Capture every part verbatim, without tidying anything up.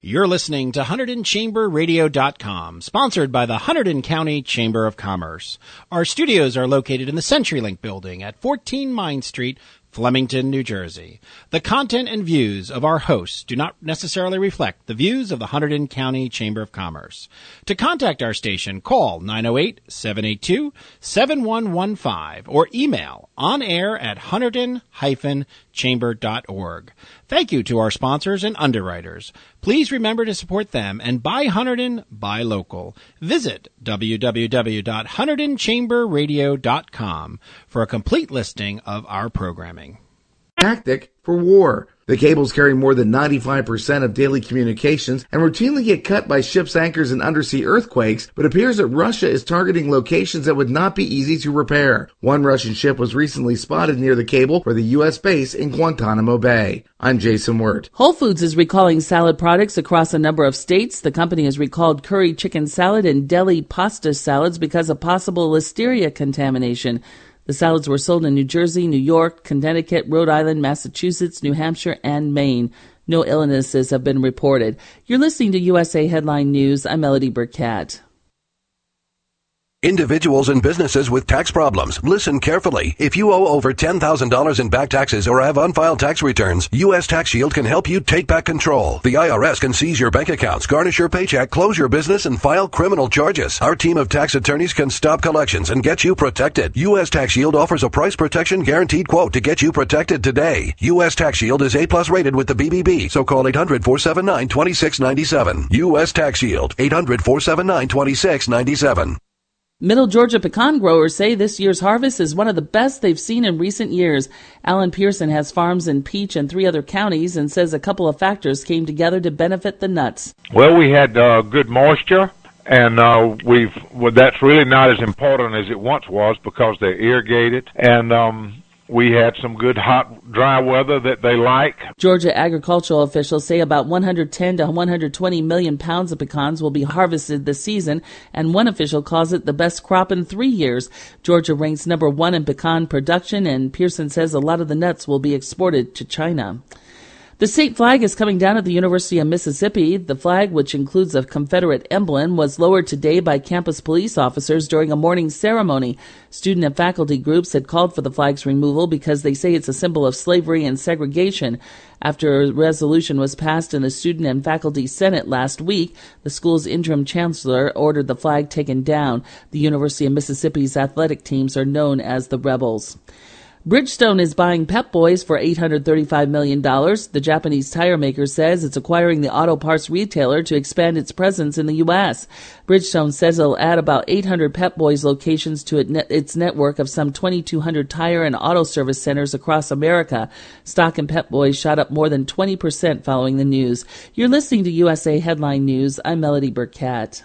You're listening to Hunterdon Chamber Radio dot com, sponsored by the Hunterdon County Chamber of Commerce. Our studios are located in the CenturyLink building at fourteen Mine Street, Flemington, New Jersey. The content and views of our hosts do not necessarily reflect the views of the Hunterdon County Chamber of Commerce. To contact our station, call nine oh eight, seven eight two, seven one one five or email onair at hunterdon dash chamber dot org. Thank you to our sponsors and underwriters. Please remember to support them and buy Hunterdon, buy local. Visit w w w dot hunterdon chamber radio dot com for a complete listing of our programming. Tactic for war. The cables carry more than ninety-five percent of daily communications and routinely get cut by ships' anchors in undersea earthquakes, but it appears that Russia is targeting locations that would not be easy to repair. One Russian ship was recently spotted near the cable for the U S base in Guantanamo Bay. I'm Jason Wirt. Whole Foods is recalling salad products across a number of states. The company has recalled curry chicken salad and deli pasta salads because of possible listeria contamination. The salads were sold in New Jersey, New York, Connecticut, Rhode Island, Massachusetts, New Hampshire, and Maine. No illnesses have been reported. You're listening to U S A Headline News. I'm Melody Burkett. Individuals and businesses with tax problems, listen carefully. If you owe over ten thousand dollars in back taxes or have unfiled tax returns, U S Tax Shield can help you take back control. The I R S can seize your bank accounts, garnish your paycheck, close your business, and file criminal charges. Our team of tax attorneys can stop collections and get you protected. U S Tax Shield offers a price protection guaranteed quote to get you protected today. U S Tax Shield is A plus rated with the B B B, so call eight hundred, four seven nine, two six nine seven. U S Tax Shield, eight hundred, four seven nine, two six nine seven. Middle Georgia pecan growers say this year's harvest is one of the best they've seen in recent years. Alan Pearson has farms in Peach and three other counties and says a couple of factors came together to benefit the nuts. Well, we had uh, good moisture, and uh, we've well, that's really not as important as it once was because they're irrigated, and um, we had some good hot, dry weather that they like. Georgia agricultural officials say about one hundred ten to one hundred twenty million pounds of pecans will be harvested this season, and one official calls it the best crop in three years. Georgia ranks number one in pecan production, and Pearson says a lot of the nuts will be exported to China. The state flag is coming down at the University of Mississippi. The flag, which includes a Confederate emblem, was lowered today by campus police officers during a morning ceremony. Student and faculty groups had called for the flag's removal because they say it's a symbol of slavery and segregation. After a resolution was passed in the Student and Faculty Senate last week, the school's interim chancellor ordered the flag taken down. The University of Mississippi's athletic teams are known as the Rebels. Bridgestone is buying Pep Boys for eight hundred thirty-five million dollars. The Japanese tire maker says it's acquiring the auto parts retailer to expand its presence in the U S. Bridgestone says it'll add about eight hundred Pep Boys locations to its network of some twenty-two hundred tire and auto service centers across America. Stock in Pep Boys shot up more than twenty percent following the news. You're listening to U S A Headline News. I'm Melody Burkett.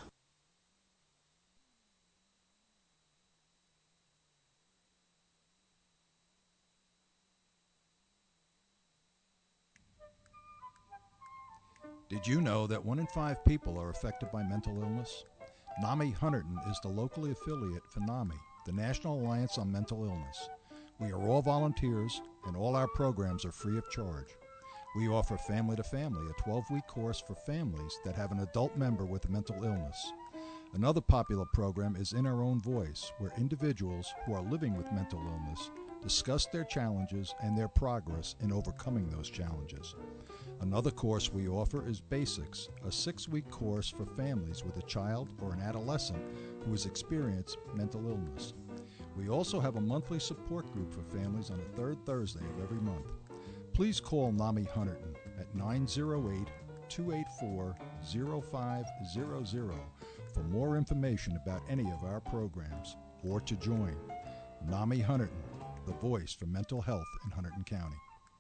Did you know that one in five people are affected by mental illness? NAMI Hunterdon is the locally affiliate for NAMI, the National Alliance on Mental Illness. We are all volunteers, and all our programs are free of charge. We offer Family to Family, a twelve-week course for families that have an adult member with a mental illness. Another popular program is In Our Own Voice, where individuals who are living with mental illness discuss their challenges and their progress in overcoming those challenges. Another course we offer is Basics, a six-week course for families with a child or an adolescent who has experienced mental illness. We also have a monthly support group for families on the third Thursday of every month. Please call NAMI Hunterdon at nine oh eight, two eight four, oh five hundred for more information about any of our programs or to join. NAMI Hunterdon, the voice for mental health in Hunterdon County.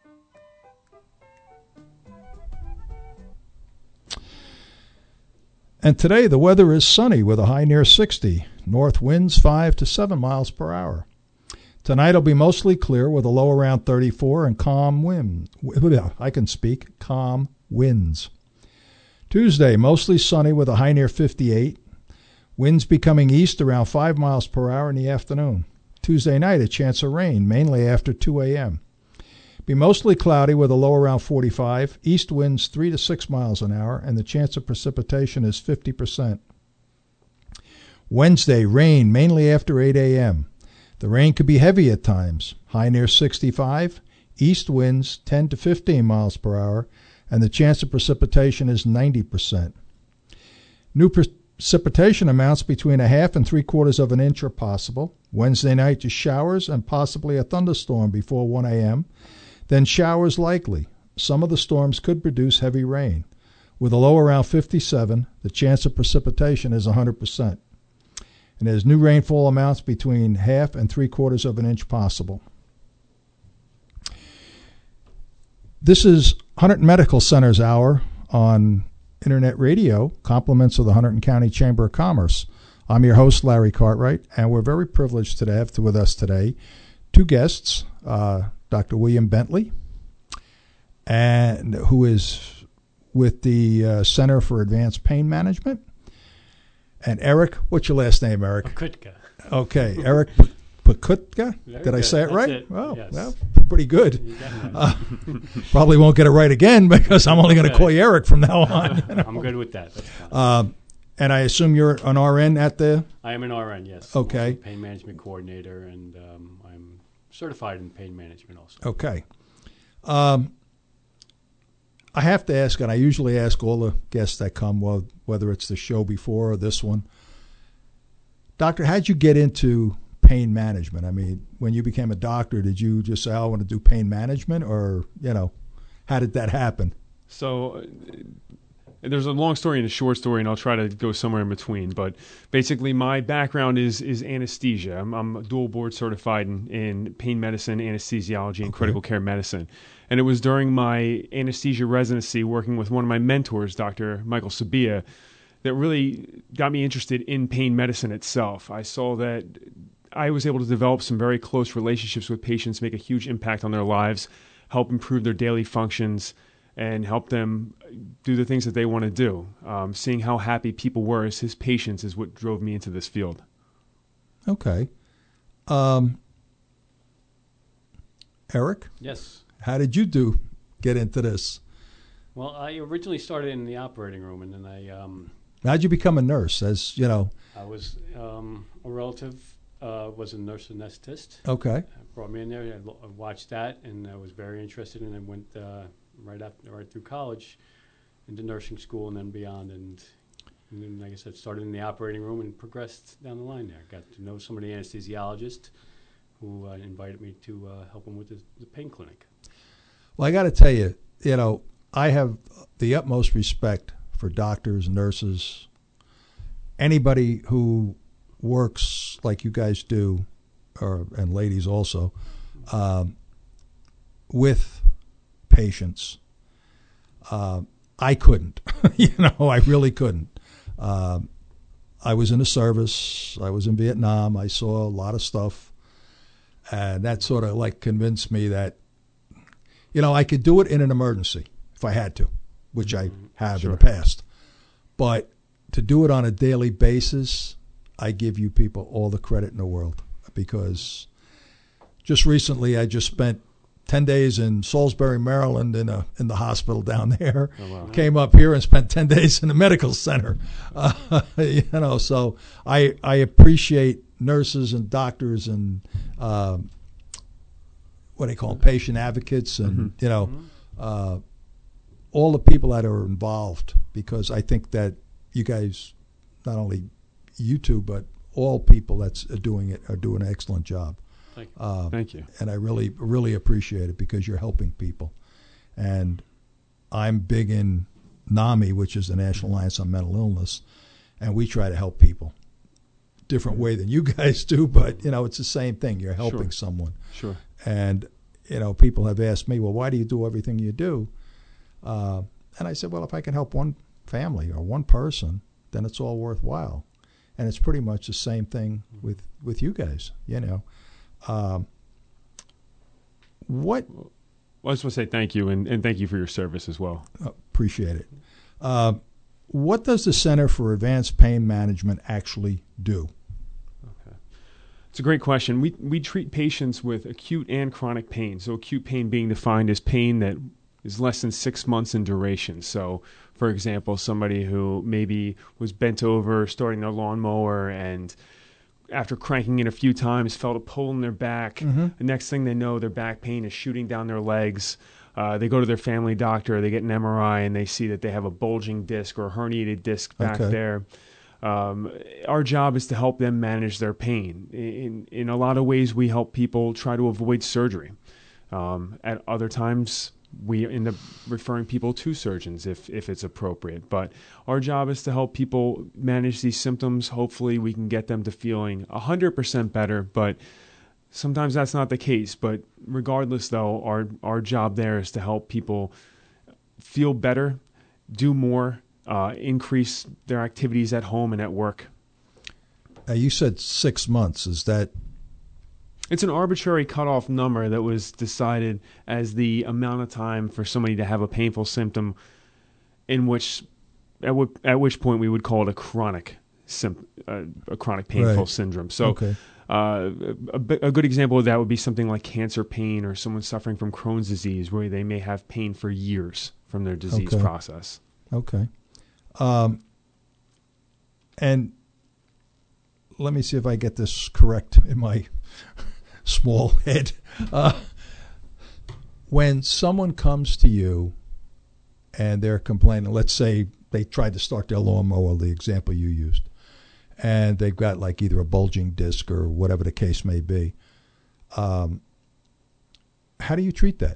And today the weather is sunny with a high near sixty. North winds five to seven miles per hour. Tonight it'll be mostly clear with a low around thirty-four and calm wind. I can speak. Calm winds. Tuesday mostly sunny with a high near fifty-eight. Winds becoming east around five miles per hour in the afternoon. Tuesday night a chance of rain, mainly after two a.m. Be mostly cloudy with a low around forty-five. East winds three to six miles an hour, and the chance of precipitation is fifty percent. Wednesday, rain mainly after eight a.m. The rain could be heavy at times, high near sixty-five. East winds ten to fifteen miles per hour, and the chance of precipitation is ninety percent. New precipitation amounts between a half and three quarters of an inch are possible. Wednesday night to showers and possibly a thunderstorm before one a.m. Then showers likely. Some of the storms could produce heavy rain. With a low around fifty-seven, the chance of precipitation is one hundred percent. And there's new rainfall amounts between half and three quarters of an inch possible. This is Hunterdon Medical Center's hour on Internet Radio, compliments of the Hunterdon County Chamber of Commerce. I'm your host, Larry Cartwright, and we're very privileged to have with us today two guests, uh, Doctor William Bentley, and who is with the uh, Center for Advanced Pain Management, and Eric, what's your last name, Eric? Pakutka. Okay, Eric Pakutka. Did good. I say it That's right? it. Well, Yes. well, pretty good. Uh, probably won't get it right again because I'm only going to Okay. call you Eric from now on. You know? I'm good with that. That's fine. Uh, and I assume you're an R N at the... I am an R N, yes. okay. I'm also a pain management coordinator, and um, I'm certified in pain management also. Okay. Um, I have to ask, and I usually ask all the guests that come, well, whether it's the show before or this one, Doctor, how'd you get into pain management? I mean, when you became a doctor, did you just say, oh, I want to do pain management, or, you know, how did that happen? So uh, there's a long story and a short story, and I'll try to go somewhere in between. But basically, my background is is anesthesia. I'm, I'm dual board certified in, in pain medicine, anesthesiology, and Okay. critical care medicine. And it was during my anesthesia residency working with one of my mentors, Doctor Michael Sabia, that really got me interested in pain medicine itself. I saw that I was able to develop some very close relationships with patients, make a huge impact on their lives, help improve their daily functions, and help them do the things that they want to do. Um, seeing how happy people were as his patients is what drove me into this field. Okay. Um, Eric, Yes. how did you do get into this? Well, I originally started in the operating room, and then I um, How'd you become a nurse? As you know, I was um, a relative uh, was a nurse anesthetist. okay. Brought me in there. I lo- I watched that, and I was very interested, and I went uh, right after, right through college, into nursing school, and then beyond. And, and then, like I said, started in the operating room and progressed down the line there. Got to know some of the anesthesiologists who uh, invited me to uh, help them with the, the pain clinic. Well, I got to tell you, you know, I have the utmost respect for doctors, nurses, anybody who works like you guys do, or and ladies also, um, with patients. Uh, I couldn't, you know, I really couldn't. Uh, I was in the service. I was in Vietnam. I saw a lot of stuff, and that sort of like convinced me that, you know, I could do it in an emergency if I had to, which I have Sure. in the past. But to do it on a daily basis, I give you people all the credit in the world, because just recently I just spent ten days in Salisbury, Maryland, in a in the hospital down there. Oh, wow. Came up here and spent ten days in the medical center. Uh, you know, so I I appreciate nurses and doctors and um, what do you call them, patient advocates, and Mm-hmm. you know, uh, all the people that are involved, because I think that you guys, not only you two, but all people that's doing it are doing an excellent job. Thank you. Uh, Thank you. and I really, really appreciate it, because you're helping people. And I'm big in NAMI, which is the National Alliance on Mental Illness, and we try to help people. Different way than you guys do, but, you know, it's the same thing. You're helping Sure. someone. Sure. And, you know, people have asked me, well, why do you do everything you do? Uh, and I said, well, if I can help one family or one person, then it's all worthwhile. And it's pretty much the same thing with, with you guys, you know. Um, what Well, I just want to say thank you, and, and thank you for your service as well. appreciate it. Uh, what does the Center for Advanced Pain Management actually do? It's a great question. We we treat patients with acute and chronic pain. So acute pain being defined as pain that is less than six months in duration. So, for example, somebody who maybe was bent over starting their lawnmower and after cranking it a few times felt a pull in their back. Mm-hmm. The next thing they know, their back pain is shooting down their legs. Uh, they go to their family doctor, they get an M R I, and they see that they have a bulging disc or a herniated disc back Okay. there. Um, our job is to help them manage their pain. In in a lot of ways, we help people try to avoid surgery. Um, at other times, we end up referring people to surgeons if if it's appropriate. But our job is to help people manage these symptoms. Hopefully, we can get them to feeling one hundred percent better, but sometimes that's not the case. But regardless, though, our our job there is to help people feel better, do more, Uh, increase their activities at home and at work. Uh, you said six months. Is that? It's an arbitrary cutoff number that was decided as the amount of time for somebody to have a painful symptom, in which, at, w- at which point we would call it a chronic, sim- uh, a chronic painful Right. syndrome. So, Okay. uh, a, a good example of that would be something like cancer pain or someone suffering from Crohn's disease, where they may have pain for years from their disease Okay. process. Okay. Um, and let me see if I get this correct in my small head. Uh, when someone comes to you and they're complaining, let's say they tried to start their lawnmower, the example you used, and they've got like either a bulging disc or whatever the case may be, um, how do you treat that?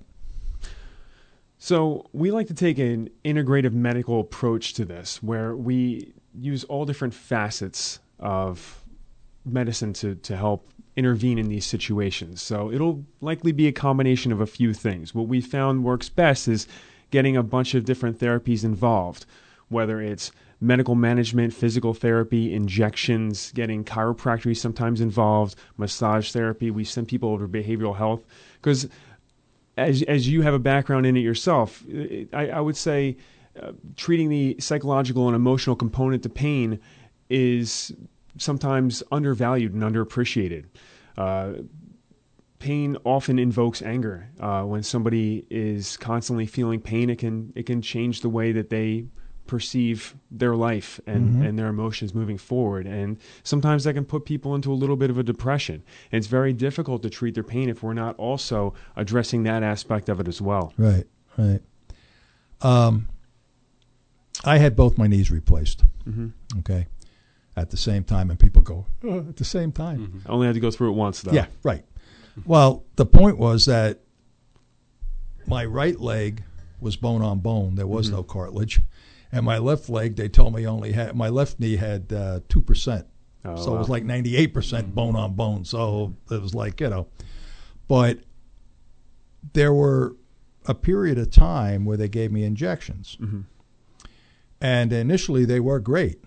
So we like to take an integrative medical approach to this, where we use all different facets of medicine to, to help intervene in these situations. So it'll likely be a combination of a few things. What we found works best is getting a bunch of different therapies involved, whether it's medical management, physical therapy, injections, getting chiropractic sometimes involved, massage therapy. We send people over to behavioral health because As as you have a background in it yourself, I, I would say uh, treating the psychological and emotional component to pain is sometimes undervalued and underappreciated. Uh, pain often invokes anger. Uh, when somebody is constantly feeling pain, it can it can change the way that they perceive their life and, mm-hmm. and their emotions moving forward. And sometimes that can put people into a little bit of a depression. And it's very difficult to treat their pain if we're not also addressing that aspect of it as well. Right, right. Um, I had both my knees replaced, mm-hmm. okay, at the same time. And people go, oh, at the same time. Mm-hmm. I only had to go through it once, though. Yeah, right. Well, the point was that my right leg was bone on bone. There was mm-hmm. no cartilage. And my left leg, they told me only had, my left knee had uh, two percent. Oh, so wow. it was like ninety-eight percent bone on bone. So it was like, you know. But there were a period of time where they gave me injections. Mm-hmm. And initially they were great.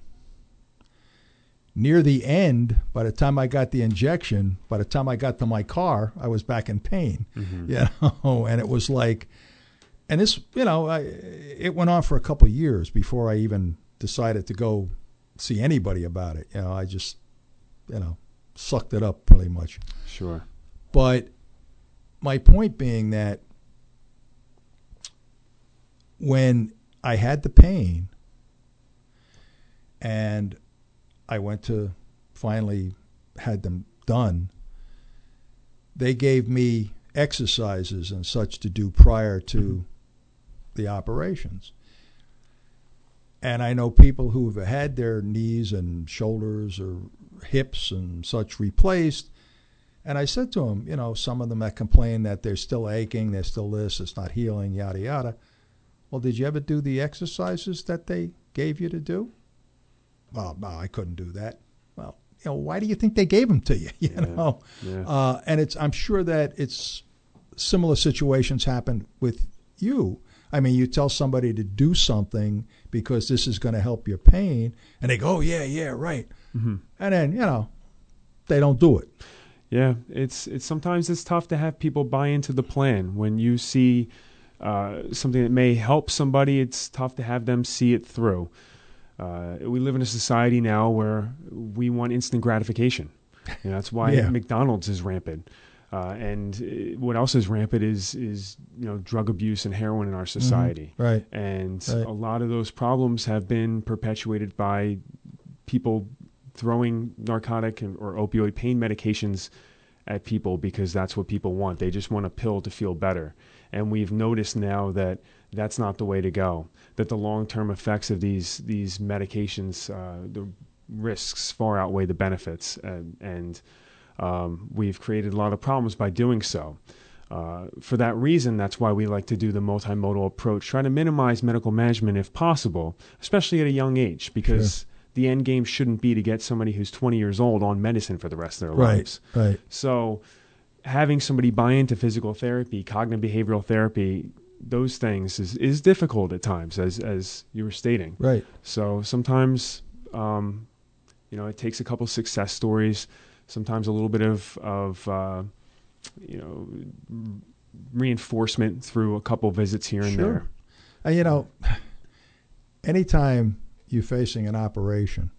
Near the end, by the time I got the injection, by the time I got to my car, I was back in pain. Mm-hmm. You know, and it was like, and this, you know, I, it went on for a couple of years before I even decided to go see anybody about it. You know, I just, you know, sucked it up pretty much. Sure. But my point being that when I had the pain and I went to finally had them done, they gave me exercises and such to do prior to mm-hmm. the operations. And I know people who have had their knees and shoulders or hips and such replaced. And I said to them, you know, some of them that complain that they're still aching, they're still this, it's not healing, yada, yada. Well, did you ever do the exercises that they gave you to do? Well, no, I couldn't do that. Well, you know, why do you think they gave them to you? You yeah. know, yeah. Uh, and it's I'm sure that it's similar situations happen with you. I mean, you tell somebody to do something because this is going to help your pain, and they go, oh, yeah, yeah, right. Mm-hmm. And then, you know, they don't do it. Yeah, it's it's sometimes it's tough to have people buy into the plan. When you see uh, something that may help somebody, it's tough to have them see it through. Uh, we live in a society now where we want instant gratification. You know, that's why Yeah. McDonald's is rampant. Uh, and uh, what else is rampant is, is, you know, drug abuse and heroin in our society. Mm-hmm. Right. And Right. a lot of those problems have been perpetuated by people throwing narcotic and, or opioid pain medications at people because that's what people want. They just want a pill to feel better. And we've noticed now that that's not the way to go, that the long-term effects of these these medications, uh, the risks far outweigh the benefits. And, and um, we've created a lot of problems by doing so. Uh, for that reason, that's why we like to do the multimodal approach, try to minimize medical management if possible, especially at a young age, because Sure. the end game shouldn't be to get somebody who's twenty years old on medicine for the rest of their Right. lives. Right. So having somebody buy into physical therapy, cognitive behavioral therapy, those things is, is difficult at times, as as you were stating. Right. So sometimes, um, you know, it takes a couple success stories, sometimes a little bit of, of uh, you know, reinforcement through a couple visits here and Sure. there. And, you know, anytime you're facing an operation,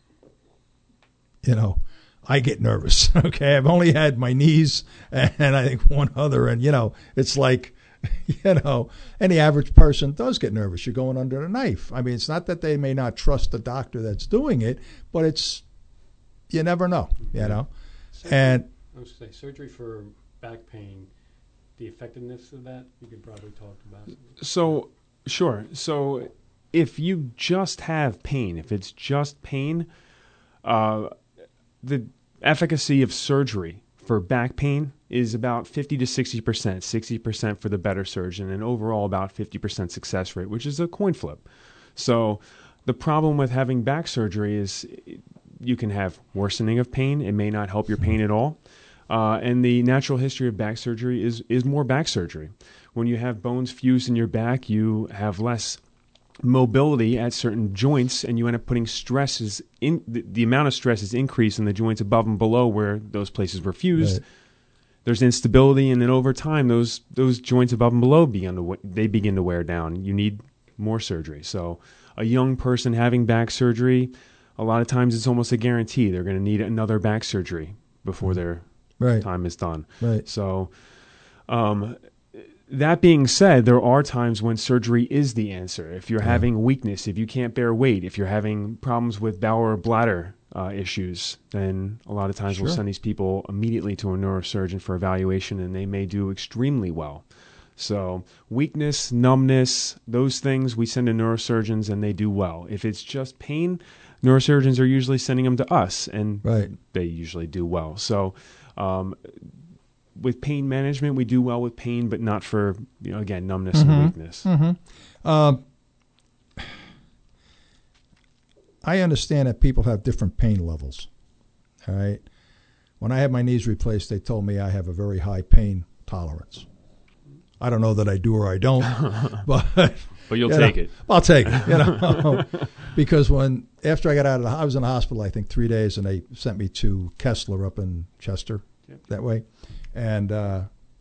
you know, I get nervous. Okay. I've only had my knees and I think one other. And, you know, it's like, you know, any average person does get nervous. You're going under a knife. I mean, it's not that they may not trust the doctor that's doing it, but it's, you never know, you know. Surgery, And I was going to say, surgery for back pain, the effectiveness of that, you could probably talk about. So, sure. So if you just have pain, if it's just pain, uh, the efficacy of surgery for back pain is about fifty to sixty percent, sixty percent for the better surgeon, and overall about fifty percent success rate, which is a coin flip. So the problem with having back surgery is you can have worsening of pain. It may not help your pain at all. Uh, and the natural history of back surgery is, is more back surgery. When you have bones fused in your back, you have less mobility at certain joints, and you end up putting stresses in the, the amount of stress is increased in the joints above and below where those places were fused. Right. There's instability, and then over time, those those joints above and below begin to they begin to wear down. You need more surgery. So, a young person having back surgery, a lot of times it's almost a guarantee they're going to need another back surgery before their right. time is done. Right. So, um, that being said, there are times when surgery is the answer. If you're Yeah. having weakness, if you can't bear weight, if you're having problems with bowel or bladder uh, issues, then a lot of times Sure. we'll send these people immediately to a neurosurgeon for evaluation, and they may do extremely well. So weakness, numbness, those things, we send to neurosurgeons and they do well. If it's just pain, neurosurgeons are usually sending them to us, and Right. they usually do well. So um, with pain management, we do well with pain, but not for, you know, again, numbness Mhm. and weakness. Mm-hmm. Um, I understand that people have different pain levels. All right. When I had my knees replaced, they told me I have a very high pain tolerance. I don't know that I do or I don't, but But you'll you take know, it. I'll take it. You know, because when after I got out of the, I was in the hospital, I think three days, and they sent me to Kessler up in Chester, Yep. that way, and uh,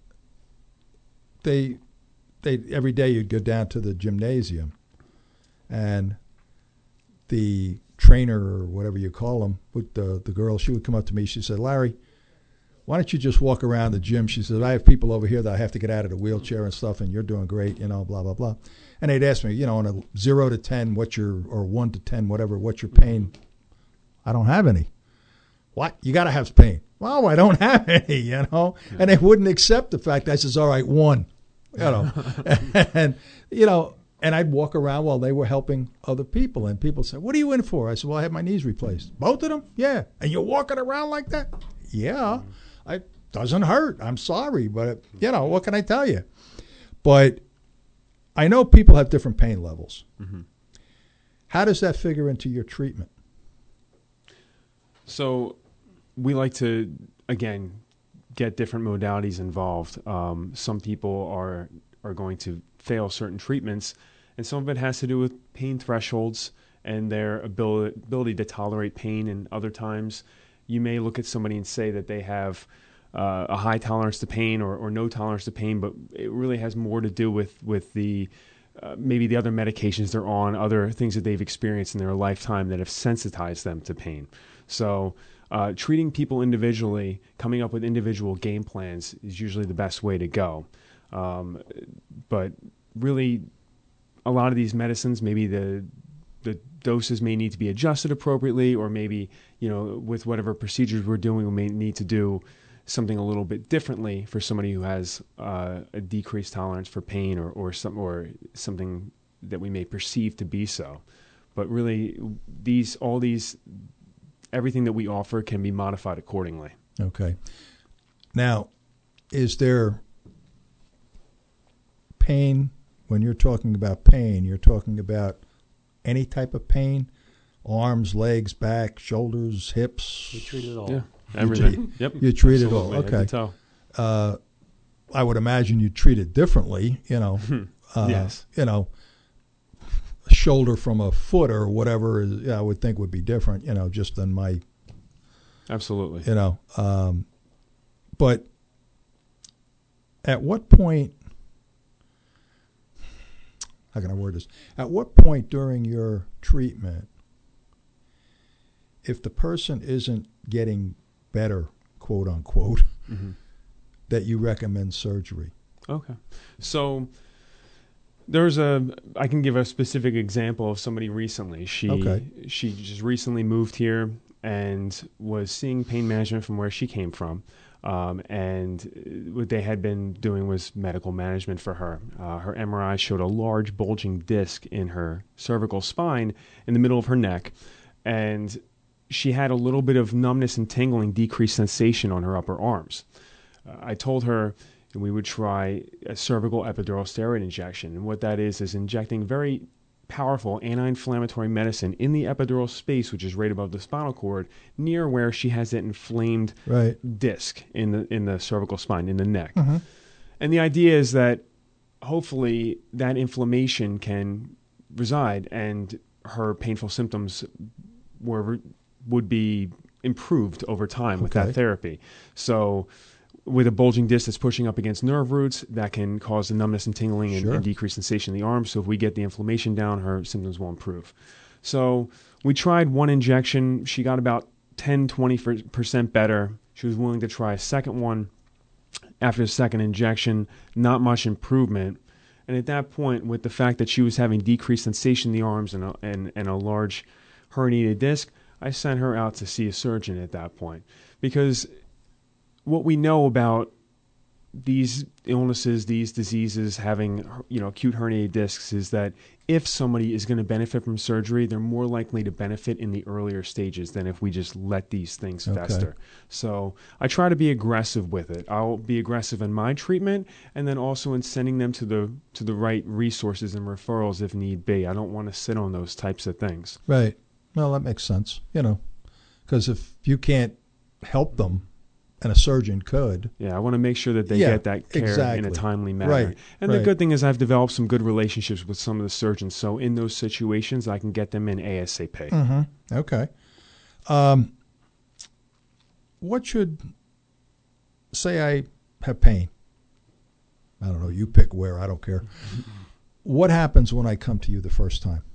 they they every day you'd go down to the gymnasium, and the trainer or whatever you call them, with the the girl, she would come up to me. She said, "Larry, why don't you just walk around the gym?" She said, "I have people over here that I have to get out of the wheelchair and stuff, and you're doing great, you know, blah, blah, blah." And they'd ask me, you know, on a zero to ten, what's your, or one to ten, whatever, what's your pain? I don't have any. What? You got to have pain. Well, I don't have any, you know. And they wouldn't accept the fact. I says, all right, one, you know. and, you know, and I'd walk around while they were helping other people. And people said, what are you in for? I said, well, I had my knees replaced. Both of them? Yeah. And you're walking around like that? Yeah. It doesn't hurt. I'm sorry. But, you know, what can I tell you? But I know people have different pain levels. Mm-hmm. How does that figure into your treatment? So we like to, again, get different modalities involved. Um, some people are are going to fail certain treatments, and some of it has to do with pain thresholds and their ability, ability to tolerate pain. And other times you may look at somebody and say that they have uh, a high tolerance to pain or, or no tolerance to pain, but it really has more to do with, with the uh, maybe the other medications they're on, other things that they've experienced in their lifetime that have sensitized them to pain. So uh, treating people individually, coming up with individual game plans is usually the best way to go. Um, but really, a lot of these medicines, maybe the the doses may need to be adjusted appropriately, or maybe, you know, with whatever procedures we're doing, we may need to do something a little bit differently for somebody who has uh, a decreased tolerance for pain, or or some or something that we may perceive to be so. But really, these all these everything that we offer can be modified accordingly. Okay. Now, is there pain, when you're talking about pain, you're talking about any type of pain? Arms, legs, back, shoulders, hips? We treat it all. Yeah, everything. You, yep. You treat Absolutely. it all. Okay. Head to toe. Uh, I would imagine you treat it differently, you know. uh, yes. You know, a shoulder from a foot or whatever, is, yeah, I would think would be different, you know, just than my... Absolutely. You know, um, but at what point... How can I word this? At what point during your treatment, if the person isn't getting better, quote unquote, mm-hmm. that you recommend surgery? Okay. So there's a, I can give a specific example of somebody recently. She, okay. she just recently moved here and was seeing pain management from where she came from. Um, and what they had been doing was medical management for her. Uh, her M R I showed a large bulging disc in her cervical spine in the middle of her neck. And she had a little bit of numbness and tingling, decreased sensation on her upper arms. Uh, I told her we would try a cervical epidural steroid injection. And what that is, is injecting very powerful anti-inflammatory medicine in the epidural space, which is right above the spinal cord, near where she has that inflamed right. disc in the in the cervical spine, in the neck. Mm-hmm. And the idea is that hopefully that inflammation can reside and her painful symptoms were would be improved over time with okay. that therapy. So with a bulging disc that's pushing up against nerve roots, that can cause the numbness and tingling and, sure. and decreased sensation in the arm. So if we get the inflammation down, her symptoms will improve. So we tried one injection. She got about ten, twenty percent better. She was willing to try a second one. After the second injection, not much improvement. And at that point, with the fact that she was having decreased sensation in the arms and a, and, and a large herniated disc, I sent her out to see a surgeon at that point. Because what we know about these illnesses, these diseases, having, you know, acute herniated discs, is that if somebody is going to benefit from surgery, they're more likely to benefit in the earlier stages than if we just let these things okay. fester. So I try to be aggressive with it. I'll be aggressive in my treatment, and then also in sending them to the to the right resources and referrals if need be. I don't want to sit on those types of things. Right. Well, that makes sense. You know, because if you can't help them, and a surgeon could. Yeah, I want to make sure that they yeah, get that care exactly. in a timely manner. Right, and right. the good thing is I've developed some good relationships with some of the surgeons, so in those situations I can get them in ASAP. Mm-hmm. Okay. Um, what should, say I have pain. I don't know, you pick where, I don't care. What happens when I come to you the first time?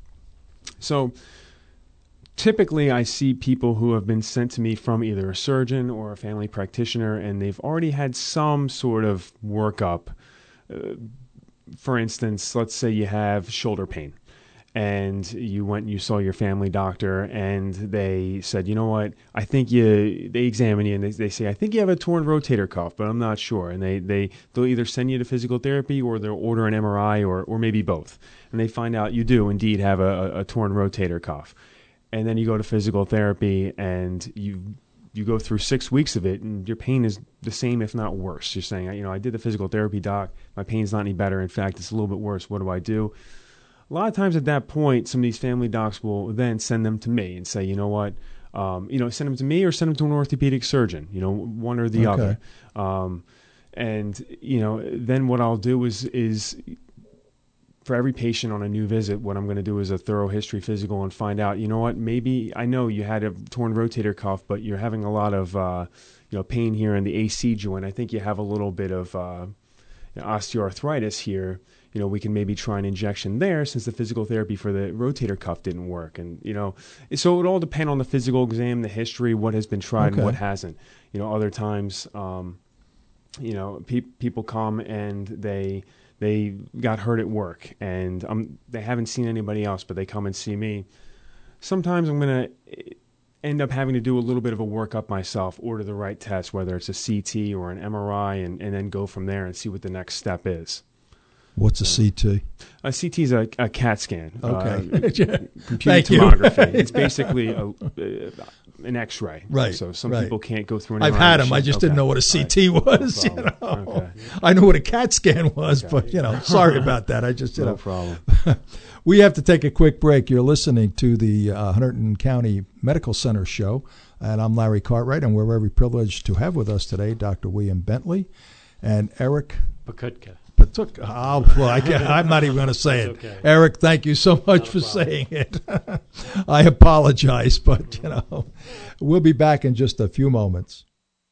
So typically, I see people who have been sent to me from either a surgeon or a family practitioner, and they've already had some sort of workup. Uh, for instance, let's say you have shoulder pain, and you went and you saw your family doctor, and they said, you know what, I think you, they examine you, and they, they say, I think you have a torn rotator cuff, but I'm not sure. And they, they, they'll either send you to physical therapy, or they'll order an M R I, or, or maybe both. And they find out you do indeed have a, a, a torn rotator cuff. And then you go to physical therapy, and you you go through six weeks of it, and your pain is the same, if not worse. You're saying, you know, I did the physical therapy, doc. My pain's not any better. In fact, it's a little bit worse. What do I do? A lot of times at that point, some of these family docs will then send them to me and say, you know what, um, you know, send them to me or send them to an orthopedic surgeon, you know, one or the okay. other. Um, and, you know, then what I'll do is is... for every patient on a new visit, what I'm going to do is a thorough history physical and find out, you know what, maybe I know you had a torn rotator cuff, but you're having a lot of, uh, you know, pain here in the A C joint. I think you have a little bit of uh, you know, osteoarthritis here. you know, we can maybe try an injection there since the physical therapy for the rotator cuff didn't work. And, you know, so it would all depend on the physical exam, the history, what has been tried Okay. and what hasn't. You know, other times, um, you know, pe- people come and they they got hurt at work and um, they haven't seen anybody else, but they come and see me. Sometimes I'm going to end up having to do a little bit of a workup myself, order the right test, whether it's a C T or an M R I, and, and then go from there and see what the next step is. What's a C T? A C T is a, a CAT scan. Okay. Uh, computer Thank you. tomography. It's basically a, uh, an X-ray. Right, So some right. people can't go through an I've M R I had them. I machine. just Okay. didn't know what a C T All was. No You know, problem. Okay. I know what a CAT scan was, but you know, sorry about that. I just you No know. problem. We have to take a quick break. You're listening to the uh, Hunterdon County Medical Center show, and I'm Larry Cartwright, and we're very privileged to have with us today Doctor William Bentley and Eric Pakutka. Patuk. Oh, well, I can't, I'm not even going to say it. That's okay. Eric, thank you so much for saying it. I apologize, but you know, we'll be back in just a few moments.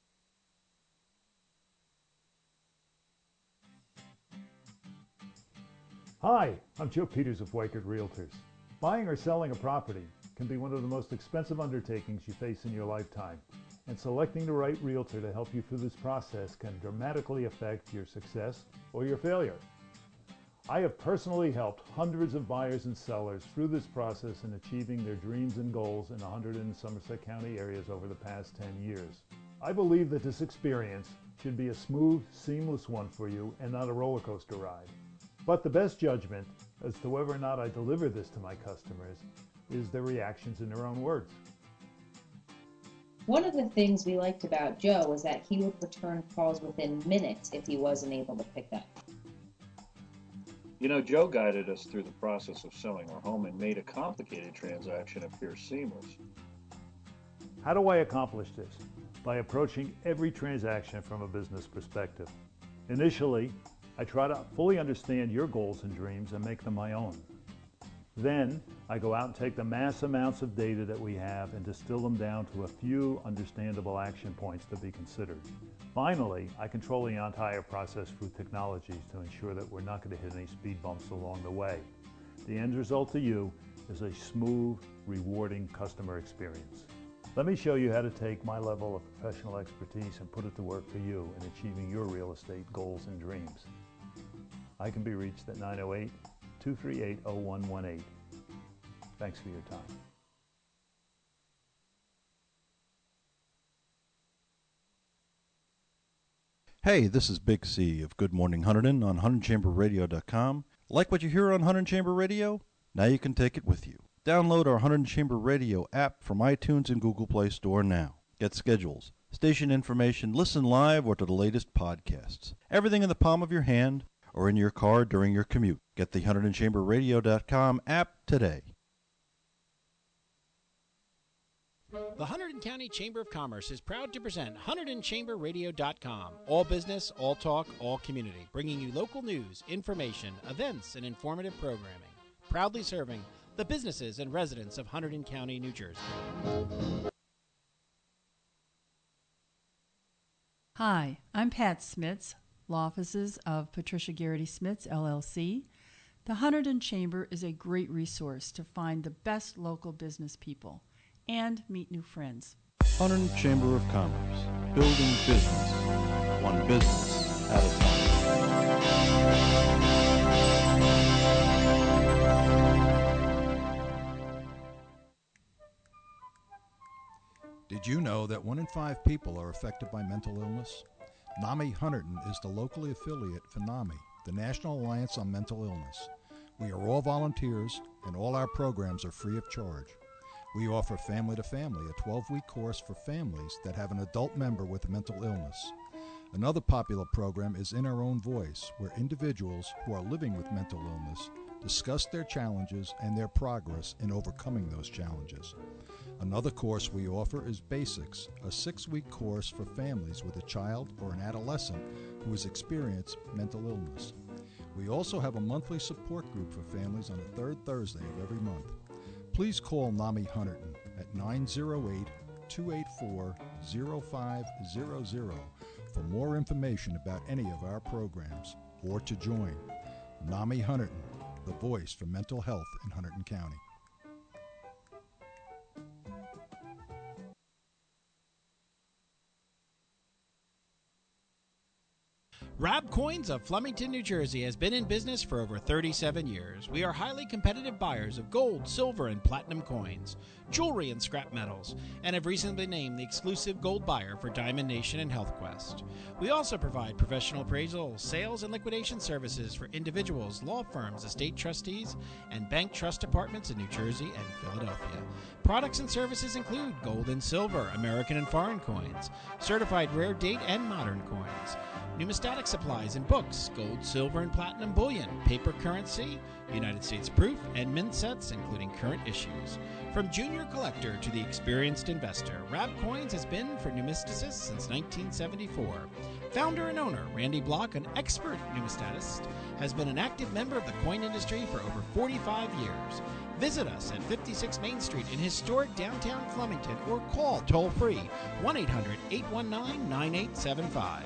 Hi, I'm Joe Peters of Weichert Realtors. Buying or selling a property can be one of the most expensive undertakings you face in your lifetime, and selecting the right realtor to help you through this process can dramatically affect your success or your failure. I have personally helped hundreds of buyers and sellers through this process in achieving their dreams and goals in the Hunterdon and Somerset County areas over the past ten years. I believe that this experience should be a smooth, seamless one for you and not a roller coaster ride. But the best judgment as to whether or not I deliver this to my customers is their reactions in their own words. One of the things we liked about Joe was that he would return calls within minutes if he wasn't able to pick up. You know, Joe guided us through the process of selling our home and made a complicated transaction appear seamless. How do I accomplish this? By approaching every transaction from a business perspective. Initially, I try to fully understand your goals and dreams and make them my own. Then, I go out and take the mass amounts of data that we have and distill them down to a few understandable action points to be considered. Finally, I control the entire process through technologies to ensure that we're not going to hit any speed bumps along the way. The end result to you is a smooth, rewarding customer experience. Let me show you how to take my level of professional expertise and put it to work for you in achieving your real estate goals and dreams. I can be reached at nine oh eight, two three eight, oh one one eight. Thanks for your time. Hey, this is Big C of Good Morning Hunterdon on Hunterdon Chamber Radio dot com. Like what you hear on Hunterdon Chamber Radio? Now you can take it with you. Download our Hunterdon Chamber Radio app from iTunes and Google Play Store now. Get schedules, station information, listen live, or to the latest podcasts. Everything in the palm of your hand or in your car during your commute. Get the Hunterdon Chamber Radio dot com app today. The Hunterdon County Chamber of Commerce is proud to present Hunterdon Chamber Radio dot com. All business, all talk, all community. Bringing you local news, information, events, and informative programming. Proudly serving the businesses and residents of Hunterdon County, New Jersey. Hi, I'm Pat Smits, Law Offices of Patricia Garrity Smits, L L C. The Hunterdon Chamber is a great resource to find the best local business people and meet new friends. Hunterdon Chamber of Commerce, building business, one business at a time. Did you know that one in five people are affected by mental illness? NAMI Hunterdon is the locally affiliate for NAMI, the National Alliance on Mental Illness. We are all volunteers, and all our programs are free of charge. We offer Family to Family, a twelve-week course for families that have an adult member with a mental illness. Another popular program is In Our Own Voice, where individuals who are living with mental illness discuss their challenges and their progress in overcoming those challenges. Another course we offer is Basics, a six-week course for families with a child or an adolescent who has experienced mental illness. We also have a monthly support group for families on the third Thursday of every month. Please call NAMI Hunterdon at nine oh eight, two eight four, oh five hundred for more information about any of our programs or to join. NAMI Hunterdon, the voice for mental health in Hunterdon County. Rab Coins of Flemington, New Jersey has been in business for over thirty-seven years. We are highly competitive buyers of gold, silver, and platinum coins, jewelry, and scrap metals, and have recently been named the exclusive gold buyer for Diamond Nation and Health Quest. We also provide professional appraisal, sales, and liquidation services for individuals, law firms, estate trustees, and bank trust departments in New Jersey and Philadelphia. Products and services include gold and silver, American and foreign coins, certified rare date and modern coins, numismatic supplies and books, gold, silver, and platinum bullion, paper currency, United States proof, and mint sets, including current issues. From junior collector to the experienced investor, Rab Coins has been for numismaticists since nineteen seventy-four. Founder and owner Randy Block, an expert numismatist, has been an active member of the coin industry for over forty-five years. Visit us at fifty-six Main Street in historic downtown Flemington or call toll-free one eight hundred, eight one nine, nine eight seven five.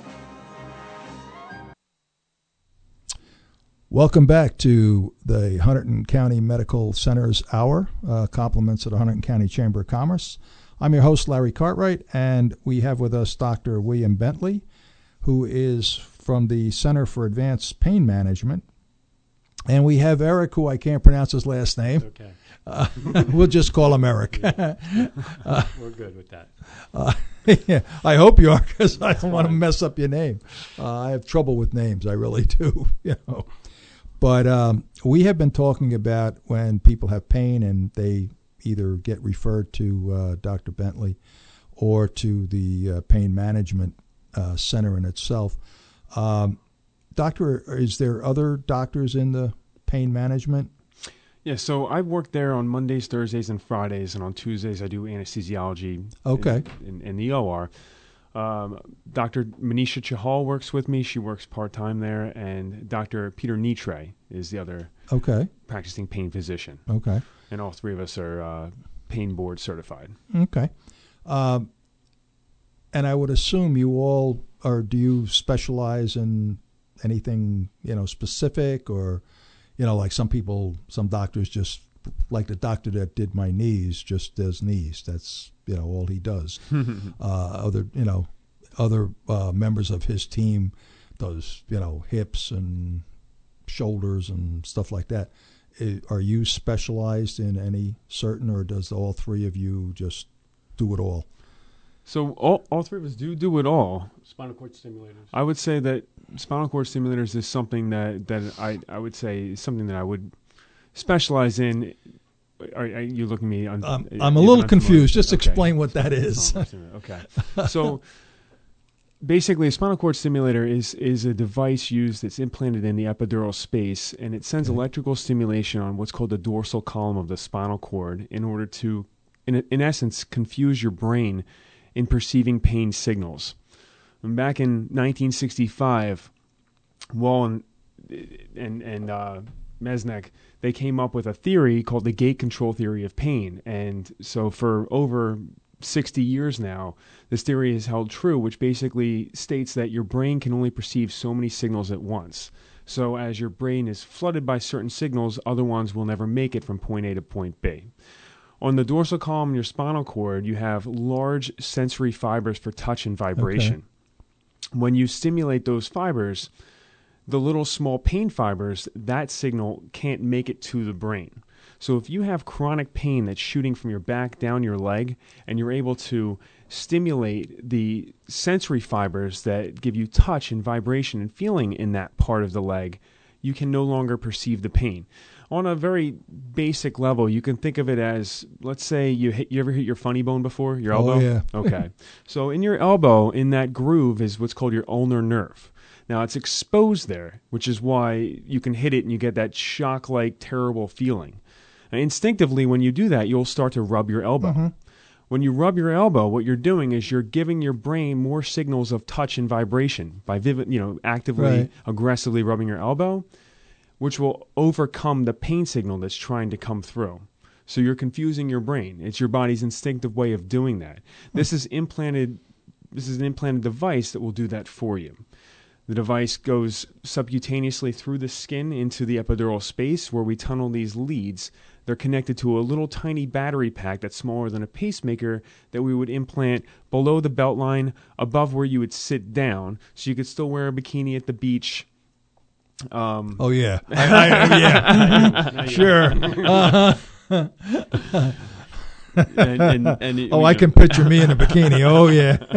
Welcome back to the Hunterdon County Medical Center's Hour, uh, compliments of the Hunterdon County Chamber of Commerce. I'm your host, Larry Cartwright, and we have with us Doctor William Bentley, who is from the Center for Advanced Pain Management. And we have Eric, who I can't pronounce his last name. It's okay. Uh, we'll just call him Eric. Yeah. uh, We're good with that. Uh, yeah, I hope you are, because I don't want to mess up your name. Uh, I have trouble with names. I really do. You know. But um, we have been talking about when people have pain and they either get referred to uh, Doctor Bentley or to the uh, pain management uh, center in itself. Um, doctor, is there other doctors in the pain management? Yeah, so I work there on Mondays, Thursdays, and Fridays, and on Tuesdays I do anesthesiology. Okay. In, in, in the O R. Um, Doctor Manisha Chahal works with me. She works part-time there. And Doctor Peter Nitre is the other okay. practicing pain physician. Okay. And all three of us are uh, pain board certified. Okay. Um, and I would assume you all, or do you specialize in anything, you know, specific, or, you know, like some people, some doctors just, like the doctor that did my knees just does knees. That's, you know, all he does. uh, other, you know, other uh, members of his team does, you know, hips and shoulders and stuff like that. I, are you specialized in any certain, or does all three of you just do it all? So all, all three of us do do it all. Spinal cord stimulators. I would say that spinal cord stimulators is something that, that I, I would say is something that I would specialize in. Are, are you looking at me? On, um, I'm a little confused. Just okay. explain what that is. Okay. So basically, a spinal cord stimulator is, is a device used that's implanted in the epidural space, and it sends okay. electrical stimulation on what's called the dorsal column of the spinal cord in order to, in, in essence, confuse your brain in perceiving pain signals. And back in nineteen sixty-five, Wall and, and, and uh, Mesnick, they came up with a theory called the gate control theory of pain. And so for over sixty years now, this theory has held true, which basically states that your brain can only perceive so many signals at once. So as your brain is flooded by certain signals, other ones will never make it from point A to point B. On the dorsal column in your spinal cord, you have large sensory fibers for touch and vibration. Okay. When you stimulate those fibers, the little small pain fibers, that signal can't make it to the brain. So if you have chronic pain that's shooting from your back down your leg, and you're able to stimulate the sensory fibers that give you touch and vibration and feeling in that part of the leg, you can no longer perceive the pain. On a very basic level, you can think of it as, let's say you hit, you ever hit your funny bone before, your elbow? Oh, yeah. Okay. So in your elbow, in that groove is what's called your ulnar nerve. Now, it's exposed there, which is why you can hit it and you get that shock-like, terrible feeling. And instinctively, when you do that, you'll start to rub your elbow. Mm-hmm. When you rub your elbow, what you're doing is you're giving your brain more signals of touch and vibration by vivid, you know, actively, right. aggressively rubbing your elbow, which will overcome the pain signal that's trying to come through. So you're confusing your brain. It's your body's instinctive way of doing that. This is implanted. This is an implanted device that will do that for you. The device goes subcutaneously through the skin into the epidural space where we tunnel these leads. They're connected to a little tiny battery pack that's smaller than a pacemaker that we would implant below the belt line, above where you would sit down, so you could still wear a bikini at the beach. Um, oh, yeah. I, I, yeah. Sure. Uh-huh. and, and, and it, oh, you I know. can picture me in a bikini. Oh,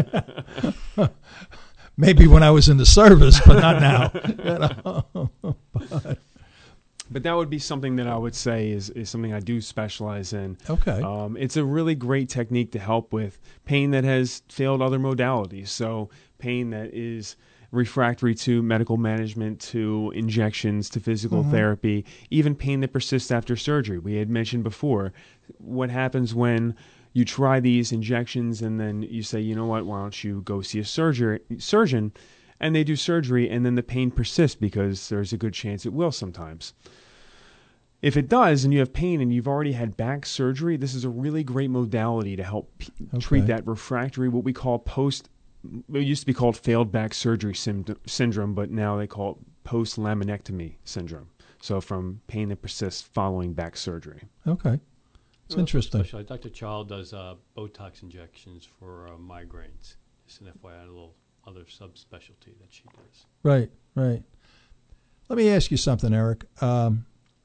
yeah. Maybe when I was in the service, but not now. You know? but, but that would be something that I would say is, is something I do specialize in. Okay. Um, it's a really great technique to help with pain that has failed other modalities. So pain that is refractory to medical management, to injections, to physical mm-hmm. therapy, even pain that persists after surgery. We had mentioned before what happens when you try these injections and then you say, you know what, why don't you go see a surgery, surgeon, and they do surgery, and then the pain persists because there's a good chance it will sometimes. If it does, and you have pain and you've already had back surgery, this is a really great modality to help p- okay. treat that refractory, what we call post, it used to be called failed back surgery sim- syndrome, but now they call it post-laminectomy syndrome. So from pain that persists following back surgery. Okay. It's well, interesting. Doctor Child does uh, Botox injections for uh, migraines. Just an F Y I, a little other subspecialty that she does. Right, right. Let me ask you something, Eric. Um,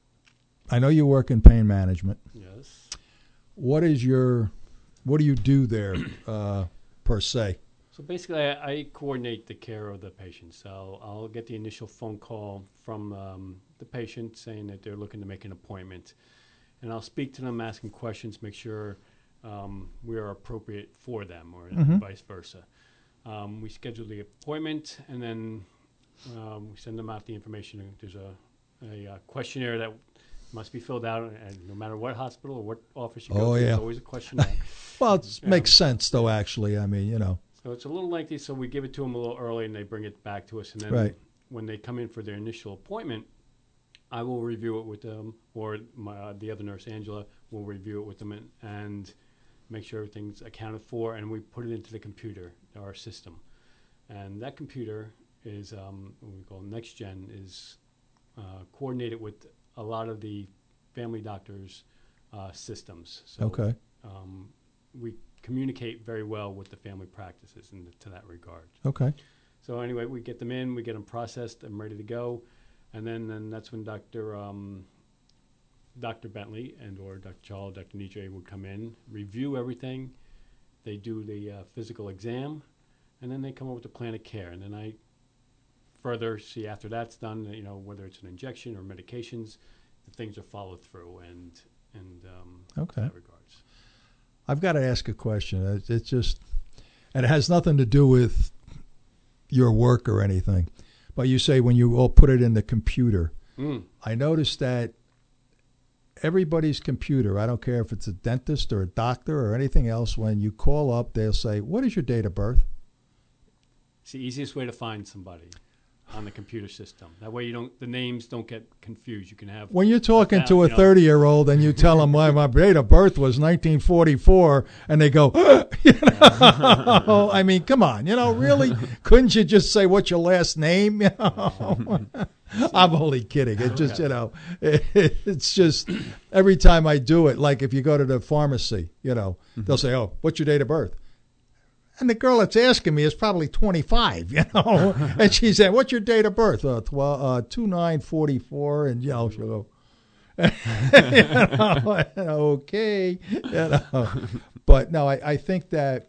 I know you work in pain management. Yes. What is your, what do you do there, uh, per se? So basically, I, I coordinate the care of the patient. So I'll get the initial phone call from um, the patient saying that they're looking to make an appointment. And I'll speak to them, ask them questions, make sure um, we are appropriate for them, or mm-hmm. vice versa. Um, we schedule the appointment, and then um, we send them out the information. There's a, a, a questionnaire that must be filled out, and no matter what hospital or what office you go oh, to, yeah. there's always a questionnaire. Well, it makes sense, though, actually. I mean, you know. So it's a little lengthy, so we give it to them a little early, and they bring it back to us. And then right. when they come in for their initial appointment, I will review it with them, or my, uh, the other nurse, Angela, will review it with them and, and make sure everything's accounted for, and we put it into the computer, our system. And that computer is, um, what we call NextGen, is uh, coordinated with a lot of the family doctors' uh, systems. So, okay. Um, we communicate very well with the family practices in the, to that regard. Okay. So anyway, we get them in, we get them processed and ready to go. And then, then that's when Doctor Um, Doctor Bentley and or Doctor Child, Doctor Nijay would come in, review everything. They do the uh, physical exam, and then they come up with a plan of care. And then I further see after that's done, you know, whether it's an injection or medications, if things are followed through and and um, okay. in that regards. I've got to ask a question. It's, it's just, and it has nothing to do with your work or anything. But you say when you all put it in the computer, mm. I noticed that everybody's computer, I don't care if it's a dentist or a doctor or anything else, when you call up, they'll say, what is your date of birth? It's the easiest way to find somebody on the computer system. That way you don't, the names don't get confused. You can have... When you're talking a, to a thirty-year-old and you tell them, well, my date of birth was nineteen forty-four, and they go, you know? I mean, come on, you know, really? Couldn't you just say, what's your last name? You know? I'm only kidding. It just, you know, it, it's just every time I do it, like if you go to the pharmacy, you know, mm-hmm. they'll say, oh, what's your date of birth? And the girl that's asking me is probably twenty-five, you know. And she said, what's your date of birth? Uh, twelve, uh, two nine forty-four. And, you know, she'll go, you know, okay. You know. But, no, I, I think that,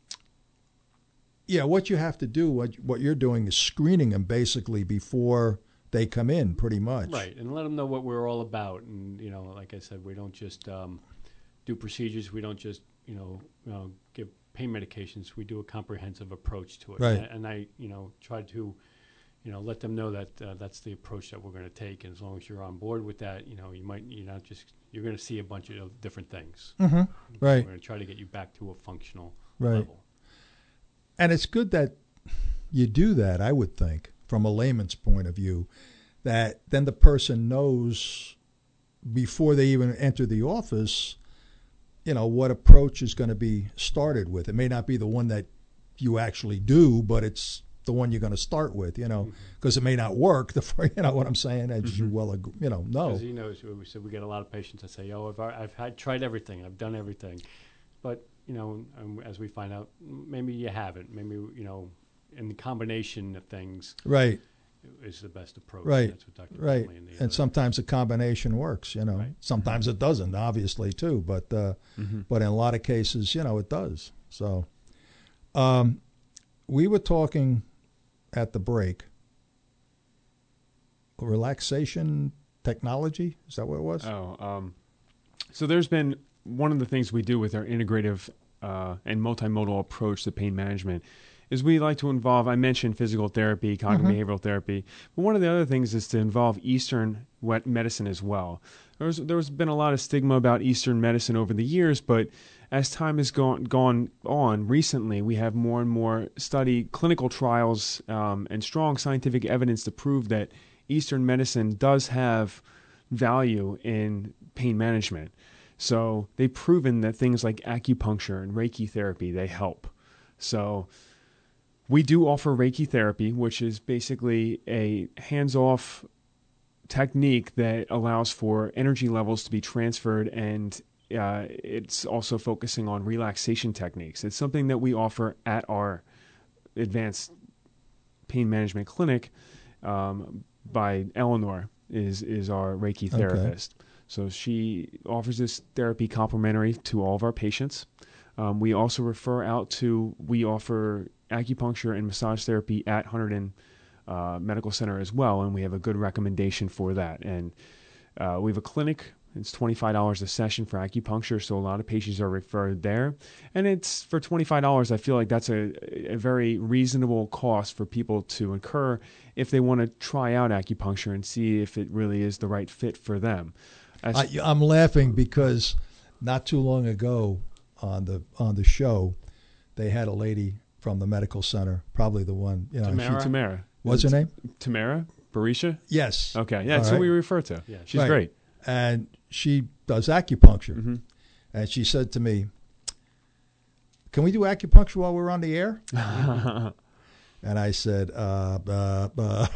yeah, what you have to do, what what you're doing is screening them basically before they come in, pretty much. Right, and let them know what we're all about. And, you know, like I said, we don't just um, do procedures. We don't just, you know, you know give pain medications. We do a comprehensive approach to it. Right. And, and I, you know, try to, you know, let them know that uh, that's the approach that we're going to take. And as long as you're on board with that, you know, you might, you're not just, you're going to see a bunch of different things. Mm-hmm. Right. We're going to try to get you back to a functional right. level. And it's good that you do that, I would think, from a layman's point of view, that then the person knows before they even enter the office, you know, what approach is going to be started with. It may not be the one that you actually do, but it's the one you're going to start with, you know, because it may not work. The fir- you know what I'm saying, as Mm-hmm. you well, ag- you know, know. As you know, so we said we get a lot of patients that say, "Oh, I've I've had, tried everything, I've done everything," but you know, um, as we find out, maybe you haven't. Maybe you know, in the combination of things, Right. is the best approach. Right. That's what Doctor Right. Finley and the And other- sometimes a combination works, you know. Right. Sometimes it doesn't, obviously, too. But uh, Mhm. but in a lot of cases, you know, it does. So um, we were talking at the break. Relaxation technology, is that what it was? Oh, um, so there's been one of the things we do with our integrative uh, and multimodal approach to pain management is we like to involve, I mentioned physical therapy, cognitive Mhm. behavioral therapy, but one of the other things is to involve Eastern wet medicine as well. There's there's been a lot of stigma about Eastern medicine over the years, but as time has gone gone on recently, we have more and more study, clinical trials, um, and strong scientific evidence to prove that Eastern medicine does have value in pain management. So they've proven that things like acupuncture and Reiki therapy, they help. So we do offer Reiki therapy, which is basically a hands-off technique that allows for energy levels to be transferred, and uh, it's also focusing on relaxation techniques. It's something that we offer at our advanced pain management clinic. Um, by Eleanor is is our Reiki Okay. therapist. So she offers this therapy complimentary to all of our patients. Um, we also refer out to, we offer acupuncture and massage therapy at Hunterdon uh, Medical Center as well, and we have a good recommendation for that. And uh, we have a clinic. It's twenty-five dollars a session for acupuncture, so a lot of patients are referred there. And it's for twenty-five dollars, I feel like that's a, a very reasonable cost for people to incur if they want to try out acupuncture and see if it really is the right fit for them. As, I, I'm laughing because not too long ago on the on the show, they had a lady from the medical center, probably the one, you know. Tamara? she- Tamara. What's her name? Tamara? Barisha? Yes. Okay, yeah, All that's right. who we refer to. Yeah. She's Right. great. And she does acupuncture. Mm-hmm. And she said to me, "Can we do acupuncture while we're on the air?" And I said, uh, uh, uh.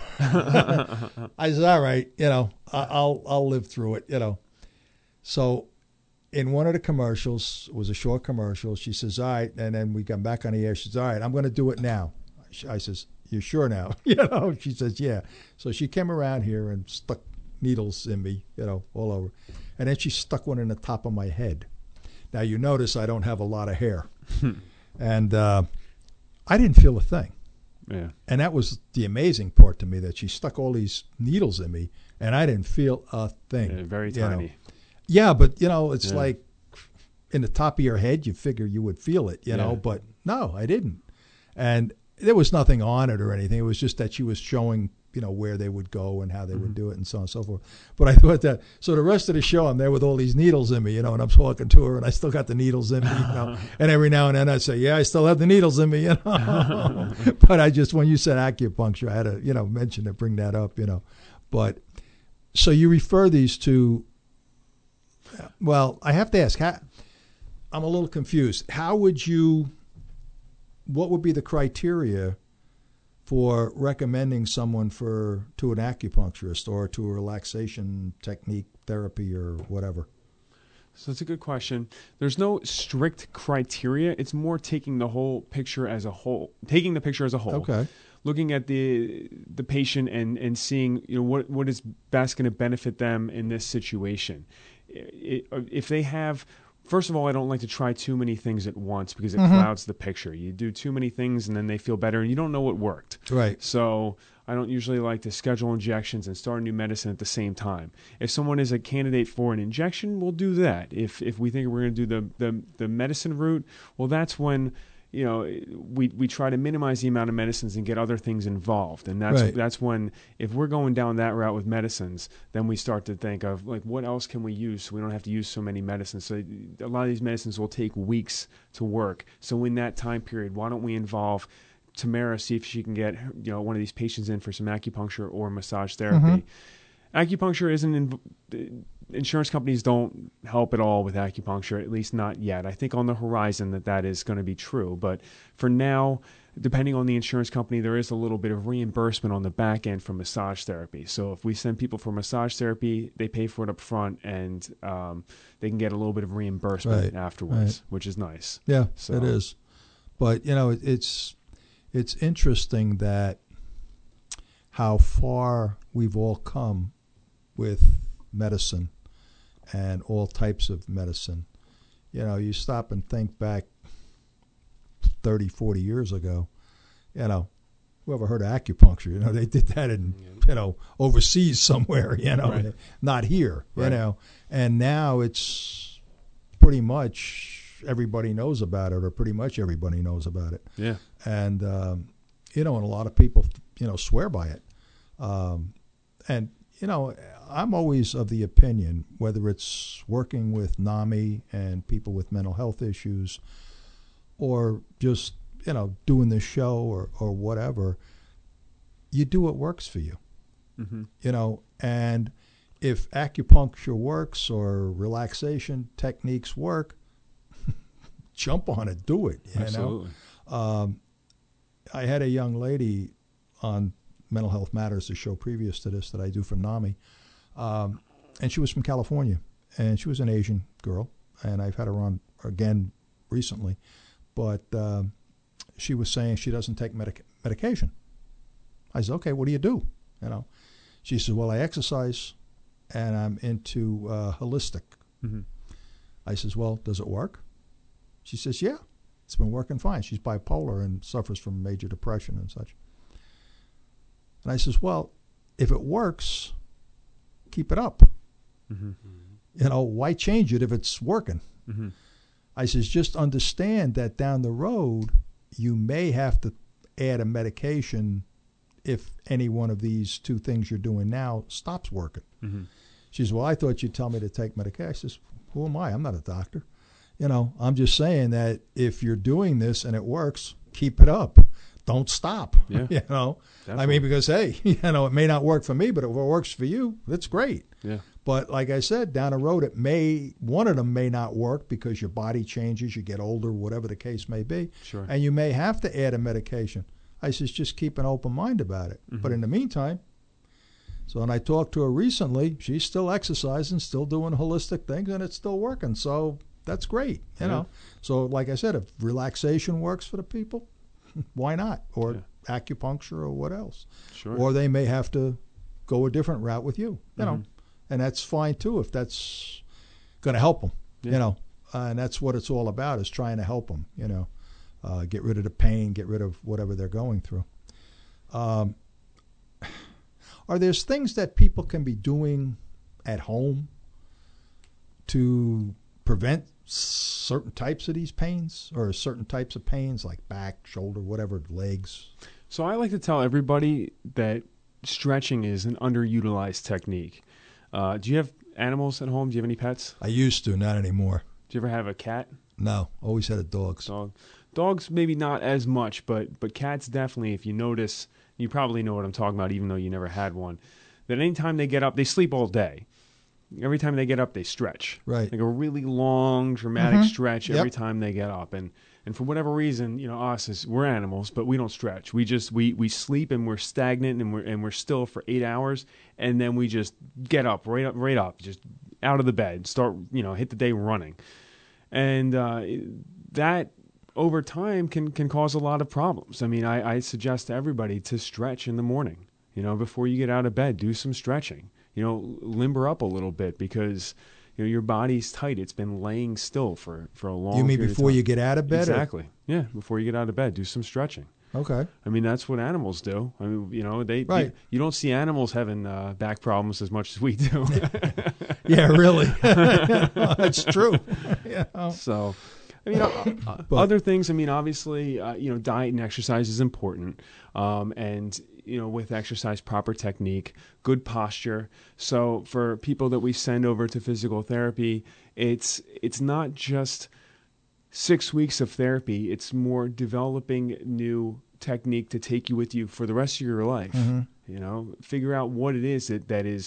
I said, all right, you know, I, I'll I'll live through it, you know. So in one of the commercials, it was a short commercial, she says, all right, and then we come back on the air. She says, all right, I'm going to do it now. I says, you sure now? You know, she says, yeah. So she came around here and stuck needles in me, you know, all over. And then she stuck one in the top of my head. Now, you notice I don't have a lot of hair. And uh, I didn't feel a thing. Yeah. And that was the amazing part to me, that she stuck all these needles in me, and I didn't feel a thing. Yeah, very you know. tiny. Yeah, but, you know, it's Yeah. like in the top of your head, you figure you would feel it, you Yeah. know, but no, I didn't. And there was nothing on it or anything. It was just that she was showing, you know, where they would go and how they would do it and so on and so forth. But I thought that, so the rest of the show, I'm there with all these needles in me, you know, and I'm talking to her, and I still got the needles in me, you know. And every now and then I'd say, yeah, I still have the needles in me, you know. But I just, when you said acupuncture, I had to, you know, mention it, bring that up, you know. But, so you refer these to, well, I have to ask, how, I'm a little confused. How would you, what would be the criteria for recommending someone for to an acupuncturist or to a relaxation technique therapy or whatever? So that's a good question. There's no strict criteria. It's more taking the whole picture as a whole, taking the picture as a whole. Okay. Looking at the the patient and, and seeing, you know, what, what is best going to benefit them in this situation. It, if they have, first of all, I don't like to try too many things at once because it Mhm. clouds the picture. You do too many things and then they feel better and you don't know what worked. Right. So I don't usually like to schedule injections and start a new medicine at the same time. If someone is a candidate for an injection, we'll do that. If if we think we're going to do the, the, the medicine route, well, that's when, you know, we we try to minimize the amount of medicines and get other things involved. And that's Right. that's when, if we're going down that route with medicines, then we start to think of, like, what else can we use so we don't have to use so many medicines. So a lot of these medicines will take weeks to work. So in that time period, why don't we involve Tamara, see if she can get, you know, one of these patients in for some acupuncture or massage therapy. Mhm. Acupuncture isn't in, insurance companies don't help at all with acupuncture, at least not yet. I think on the horizon that that is going to be true. But for now, depending on the insurance company, there is a little bit of reimbursement on the back end for massage therapy. So if we send people for massage therapy, they pay for it up front, and um, they can get a little bit of reimbursement Right, afterwards, right. which is nice. Yeah, So- it is. But, you know, it, it's it's interesting that how far we've all come with medicine and all types of medicine. You know, you stop and think back thirty, forty years ago, you know, whoever heard of acupuncture, you know, they did that in, you know, overseas somewhere, you know, Right. not here, you Right. know. And now it's pretty much everybody knows about it, or pretty much everybody knows about it. Yeah. And, um, you know, and a lot of people, you know, swear by it. Um, and, you know, I'm always of the opinion, whether it's working with NAMI and people with mental health issues, or just, you know, doing this show or, or whatever, you do what works for you. Mhm. You know, and if acupuncture works or relaxation techniques work, jump on it, do it. You Absolutely. know? Um, I had a young lady on Mental Health Matters, the show previous to this that I do for NAMI, um, and she was from California, and she was an Asian girl, and I've had her on again recently, but um, she was saying she doesn't take medic- medication. I said, okay, what do you do? You know, she said, well, I exercise, and I'm into uh, holistic. Mhm. I says, well, does it work? She says, yeah, it's been working fine. She's bipolar and suffers from major depression and such. And I says, well, if it works, keep it up. Mhm. You know, why change it if it's working? Mhm. I says, just understand that down the road, you may have to add a medication if any one of these two things you're doing now stops working. Mhm. She says, well, I thought you'd tell me to take medication. I says, who am I? I'm not a doctor. You know, I'm just saying that if you're doing this and it works, keep it up. Don't stop. Yeah. You know, I Definitely. mean, because, hey, you know, it may not work for me, but if it works for you, that's great. Yeah. But like I said, down the road, it may, one of them may not work because your body changes, you get older, whatever the case may be. Sure. And you may have to add a medication. I says, just keep an open mind about it. Mhm. But in the meantime, so when I talked to her recently, she's still exercising, still doing holistic things, and it's still working. So that's great, you Yeah. know. So like I said, if relaxation works for the people, why not? Or Yeah. acupuncture or what else? Sure. Or they may have to go a different route with you, you know. Mhm. And that's fine too if that's going to help them, Yeah. you know. Uh, and that's what it's all about, is trying to help them, you know. Uh, get rid of the pain, get rid of whatever they're going through. Um, are there things that people can be doing at home to prevent certain types of these pains, or certain types of pains like back, shoulder, whatever, legs? So I like to tell everybody that stretching is an underutilized technique. Uh, do you have animals at home? Do you have any pets? I used to, not anymore. Do you ever have a cat? No, always had a dog. Dog. Dogs maybe not as much, but but cats definitely. If you notice, you probably know what I'm talking about, even though you never had one. That anytime they get up, they sleep all day. Every time they get up, they stretch. Right. Like a really long, dramatic Mhm. stretch Yep. every time they get up. And and for whatever reason, you know, us as we're animals, but we don't stretch. We just we we sleep and we're stagnant and we're and we're still for eight hours, and then we just get up right up right up, just out of the bed, start you know hit the day running, and uh, that over time can can cause a lot of problems. I mean, I, I suggest to everybody to stretch in the morning. You know, before you get out of bed, do some stretching. You know, limber up a little bit because you know your body's tight. It's been laying still for, for a long. You mean period of before time. you get out of bed, or- Exactly. Yeah, before you get out of bed, do some stretching. Okay. I mean, that's what animals do. I mean, you know, they Right. you, you don't see animals having uh, back problems as much as we do. Yeah, really. That's true. You know. So, I mean, uh, uh, But- other things. I mean, obviously, uh, you know, diet and exercise is important, um, and you know, with exercise, proper technique, good posture. So, for people that we send over to physical therapy, it's it's not just six weeks of therapy. It's more developing new technique to take you with you for the rest of your life. Mhm. You know, figure out what it is that, that is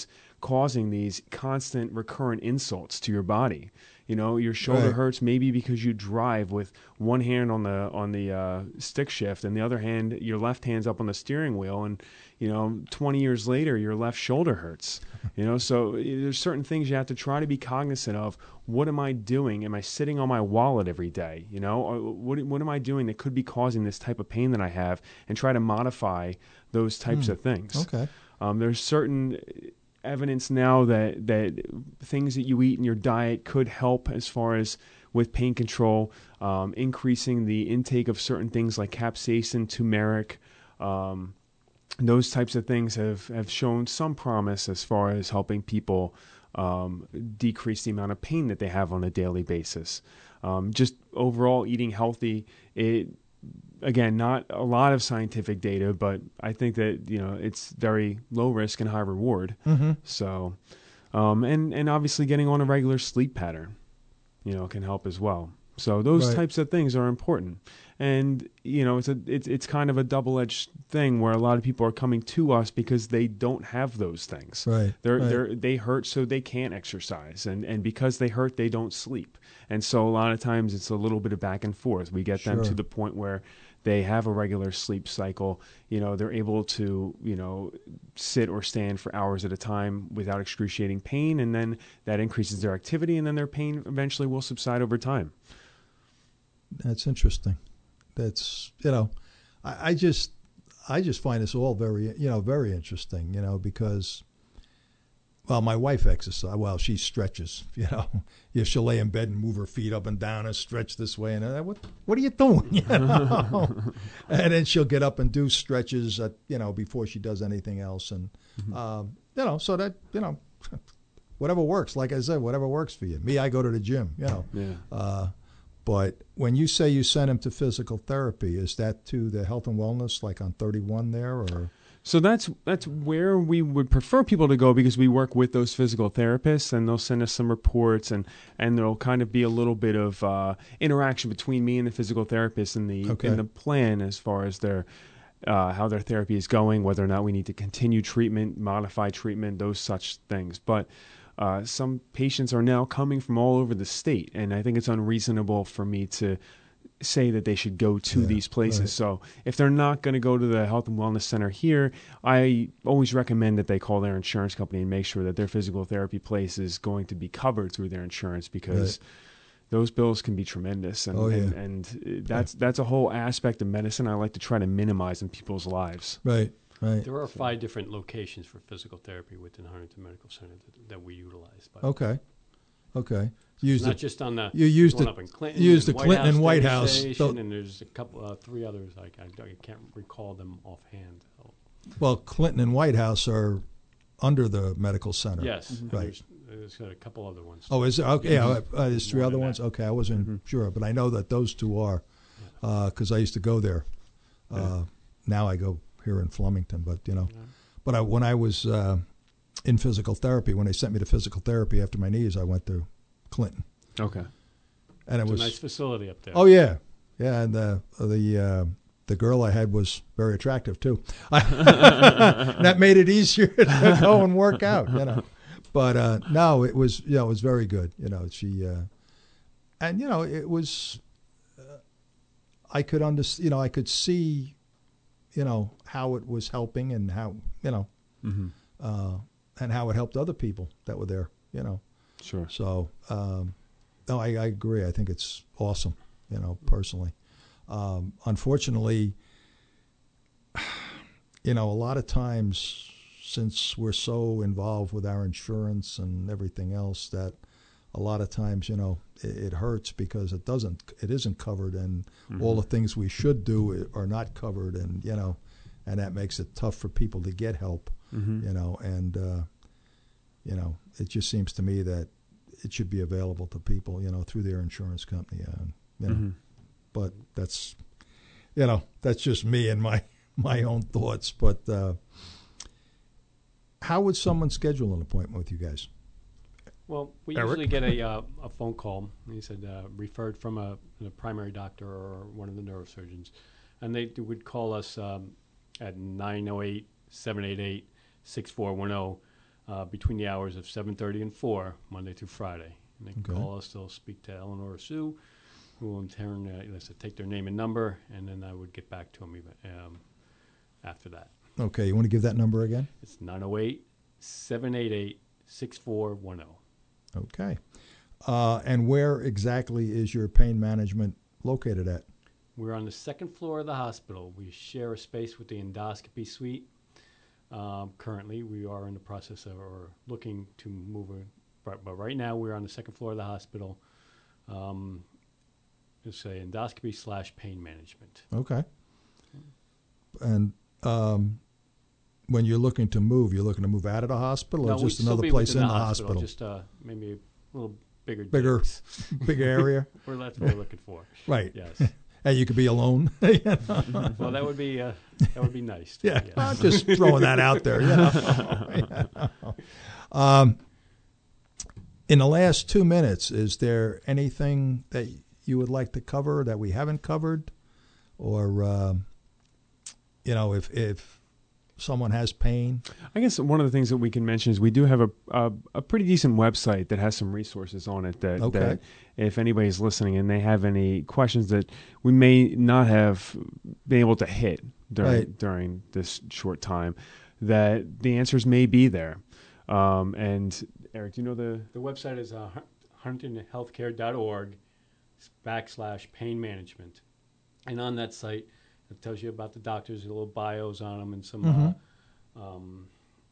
causing these constant recurrent insults to your body. You know, your shoulder Right. hurts maybe because you drive with one hand on the on the uh, stick shift and the other hand, your left hand's up on the steering wheel, and you know, twenty years later, your left shoulder hurts. You know, so there's certain things you have to try to be cognizant of. What am I doing? Am I sitting on my wallet every day? You know, or what what am I doing that could be causing this type of pain that I have, and try to modify those types Hmm. of things. Okay. Um, there's certain evidence now that that things that you eat in your diet could help as far as with pain control, um, increasing the intake of certain things like capsaicin, turmeric. Um, those types of things have, have shown some promise as far as helping people um, decrease the amount of pain that they have on a daily basis. Um, just overall eating healthy, it again, not a lot of scientific data, but I think that, you know, it's very low risk and high reward. Mhm. So, um, and, and obviously getting on a regular sleep pattern, you know, can help as well. So those Right. types of things are important. And, you know, it's a, it's, it's kind of a double-edged thing where a lot of people are coming to us because they don't have those things. Right, They're, right. they're, they hurt so they can't exercise. And, and because they hurt, they don't sleep. And so a lot of times it's a little bit of back and forth. We get them Sure. to the point where they have a regular sleep cycle. You know, they're able to, you know, sit or stand for hours at a time without excruciating pain. And then that increases their activity, and then their pain eventually will subside over time. That's interesting. That's, you know, I, I just I just find this all very, you know, very interesting, you know, because, well, my wife exercises. Well, she stretches, you know. Yeah, she'll lay in bed and move her feet up and down and stretch this way. And I, what what are you doing? You know? And then she'll get up and do stretches, at, you know, before she does anything else. And, Mm-hmm. um, you know, so that, you know, whatever works. Like I said, whatever works for you. Me, I go to the gym, you know. Yeah. Uh, but when you say you send him to physical therapy, is that to the health and wellness, like on thirty-one there, or? So that's that's where we would prefer people to go, because we work with those physical therapists, and they'll send us some reports, and, and there'll kind of be a little bit of uh, interaction between me and the physical therapist in the Okay. in the plan as far as their uh, how their therapy is going, whether or not we need to continue treatment, modify treatment, those such things. But uh, some patients are now coming from all over the state, and I think it's unreasonable for me to say that they should go to Yeah, these places. right. So if they're not going to go to the health and wellness center here, I always recommend that they call their insurance company and make sure that their physical therapy place is going to be covered through their insurance, because Right. those bills can be tremendous. And, Oh, yeah. and, and that's, that's a whole aspect of medicine I like to try to minimize in people's lives. Right, right. There are five different locations for physical therapy within Huntington Medical Center that, that we utilize. By the way. Okay, okay. Use Not the, just on the you used one the up in Clinton, use and the Clinton and White Station, House. Tho- and there's a couple, uh, three others. Like I, I can't recall them offhand. Well, Clinton and White House are under the medical center. Yes, and right. There's, there's got a couple other ones. Oh, is there? Okay, yeah, Mhm. uh, there's three More other than ones. that. Okay, I wasn't sure, but I know that those two are, because I used to go there. Uh, Now I go here in Flemington, but you know, but I, when I was uh, in physical therapy, when they sent me to physical therapy after my knees, I went to Clinton. Okay. And it It's a was nice facility up there. Oh yeah, yeah, and the the uh, the girl I had was very attractive too. That made it easier to go and work out, you know. But uh, no, it was you know it was very good. You know, she uh, and you know it was. Uh, I could under you know I could see, you know how it was helping and how you know, Mhm. uh, and how it helped other people that were there. You know. Sure. So. Um, No, I, I agree. I think it's awesome, you know, personally. Um, unfortunately, you know, a lot of times since we're so involved with our insurance and everything else that a lot of times, you know, it, it hurts because it doesn't, it isn't covered, and Mhm. all the things we should do are not covered, and, you know, and that makes it tough for people to get help, Mhm. you know, and, uh, you know, it just seems to me that it should be available to people, you know, through their insurance company. Uh, you know. Mhm. But that's, you know, that's just me and my, my own thoughts. But uh, how would someone schedule an appointment with you guys? Well, we Eric? usually get a uh, a phone call. He said uh, referred from a, a primary doctor or one of the neurosurgeons, and they d- would call us um, at nine oh eight, seven eight eight, six four one zero. uh, between the hours of seven thirty and four, Monday through Friday. And they can Okay. call us. They'll speak to Eleanor or Sue, who will in turn uh, let's say, take their name and number, and then I would get back to them even, um, after that. Okay, you want to give that number again? It's nine oh eight, seven eight eight, six four one oh. Okay. Uh, and where exactly is your pain management located at? We're on the second floor of the hospital. We share a space with the endoscopy suite. Um, currently, we are in the process of or looking to move it, but, but right now we're on the second floor of the hospital. Um, it's a endoscopy slash pain management. Okay. And um, when you're looking to move, you're looking to move out of the hospital, No, or we'd just still another be place within in the the hospital? Just uh, maybe a little bigger, Bigger, digs. big area. Well, that's what we're looking for. Right. Yes. And you could be alone. You know? Well, that would be uh, that would be nice. Yeah, yes. I'm just throwing that out there. You know? um, in the last two minutes, is there anything that you would like to cover that we haven't covered, or um, you know, if if someone has pain? I guess one of the things that we can mention is we do have a a, a pretty decent website that has some resources on it that, Okay. that if anybody's listening and they have any questions that we may not have been able to hit during Right. during this short time, that the answers may be there. Um, and Eric, do you know the The website is uh, huntington healthcare dot org backslash pain management. And on that site, it tells you about the doctors, little bios on them, and some, Mhm. uh, um,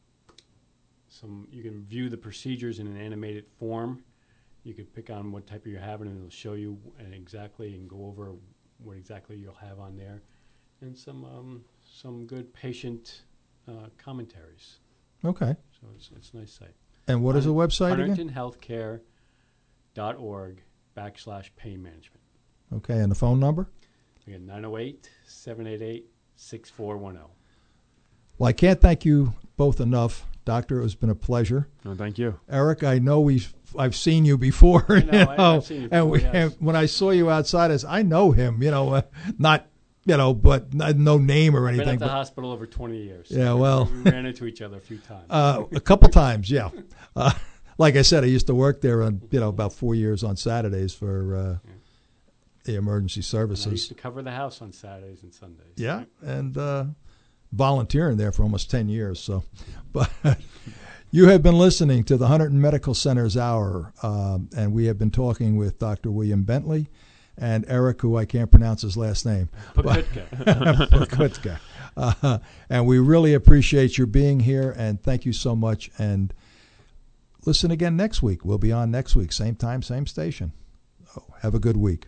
some, you can view the procedures in an animated form. You can pick on what type you're having, and it'll show you and exactly and go over what exactly you'll have on there. And some, um, some good patient uh, commentaries. Okay. So it's, it's a nice site. And what is the website again? huntington healthcare dot org backslash pain management. Okay, and the phone number? Again, nine oh eight, seven eight eight, six four one oh. Well, I can't thank you both enough, Doctor. It has been a pleasure. No, thank you. Eric, I know we've I've seen you before. I know, you know, I- I've seen you and, before, we, yes. and when I saw you outside, I, said, I know him. You know, uh, not you know, but not, no name or I've been anything. at the but- hospital over twenty years. Yeah, well, we ran into each other a few times. Uh, a couple times, yeah. Uh, like I said, I used to work there on you know about four years on Saturdays for uh, yeah. the emergency And services. I used to cover the house on Saturdays and Sundays. Yeah, and uh, volunteering there for almost ten years. So, but you have been listening to the Hunterdon Medical Center's Hour, um, and we have been talking with Doctor William Bentley and Eric, who I can't pronounce his last name. Pakutka. Pakutka. Uh, and we really appreciate your being here, and thank you so much. And listen again next week. We'll be on next week, same time, same station. Oh, have a good week.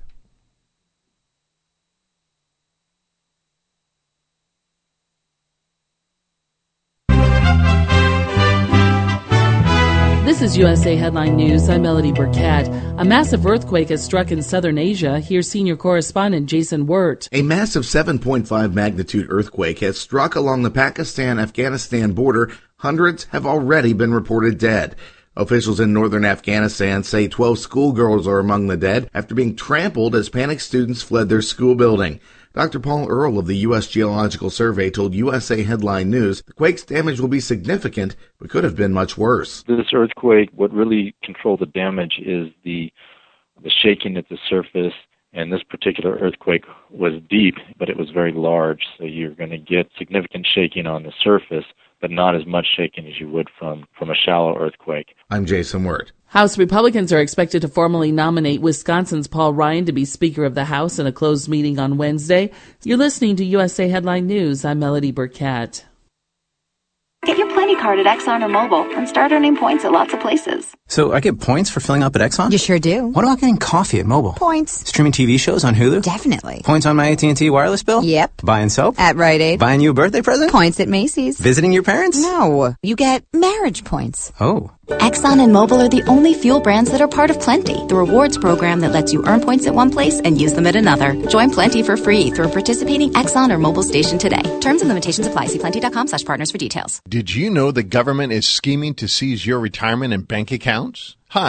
This is U S A Headline News. I'm Melody Burkett. A massive earthquake has struck in southern Asia. Here's senior correspondent Jason Wirt. A massive seven point five magnitude earthquake has struck along the Pakistan-Afghanistan border. Hundreds have already been reported dead. Officials in northern Afghanistan say twelve schoolgirls are among the dead after being trampled as panicked students fled their school building. Doctor Paul Earle of the U S Geological Survey told U S A Headline News the quake's damage will be significant, but could have been much worse. This earthquake, what really controlled the damage is the the shaking at the surface, and this particular earthquake was deep, but it was very large, so you're going to get significant shaking on the surface, but not as much shaking as you would from, from a shallow earthquake. I'm Jason Wirt. House Republicans are expected to formally nominate Wisconsin's Paul Ryan to be Speaker of the House in a closed meeting on Wednesday. You're listening to U S A Headline News. I'm Melody Burkett. Get your Plenty card at Exxon or Mobil and start earning points at lots of places. So I get points for filling up at Exxon? You sure do. What about getting coffee at Mobil? Points. Streaming T V shows on Hulu? Definitely. Points on my A T and T wireless bill? Yep. Buying soap? At Rite Aid. Buying you a birthday present? Points at Macy's. Visiting your parents? No. You get marriage points. Oh. Exxon and Mobil are the only fuel brands that are part of Plenty, the rewards program that lets you earn points at one place and use them at another. Join Plenty for free through a participating Exxon or Mobil station today. Terms and limitations apply. See plenty.com slash partners for details. Did you know the government is scheming to seize your retirement and bank accounts? Hi,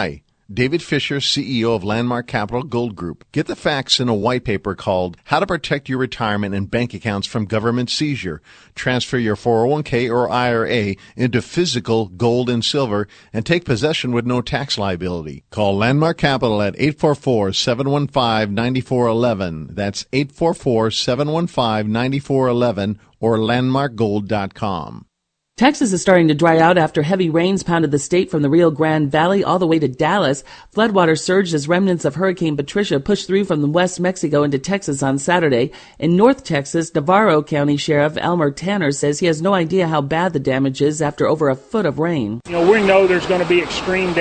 David Fisher, C E O of Landmark Capital Gold Group. Get the facts in a white paper called How to Protect Your Retirement and Bank Accounts from Government Seizure. Transfer your four oh one k or I R A into physical gold and silver and take possession with no tax liability. Call Landmark Capital at eight four four, seven one five, nine four one one. That's eight four four, seven one five, nine four one one or landmark gold dot com. Texas is starting to dry out after heavy rains pounded the state from the Rio Grande Valley all the way to Dallas. Floodwater surged as remnants of Hurricane Patricia pushed through from the West Mexico into Texas on Saturday. In North Texas, Navarro County Sheriff Elmer Tanner says he has no idea how bad the damage is after over a foot of rain. You know, we know there's going to be extreme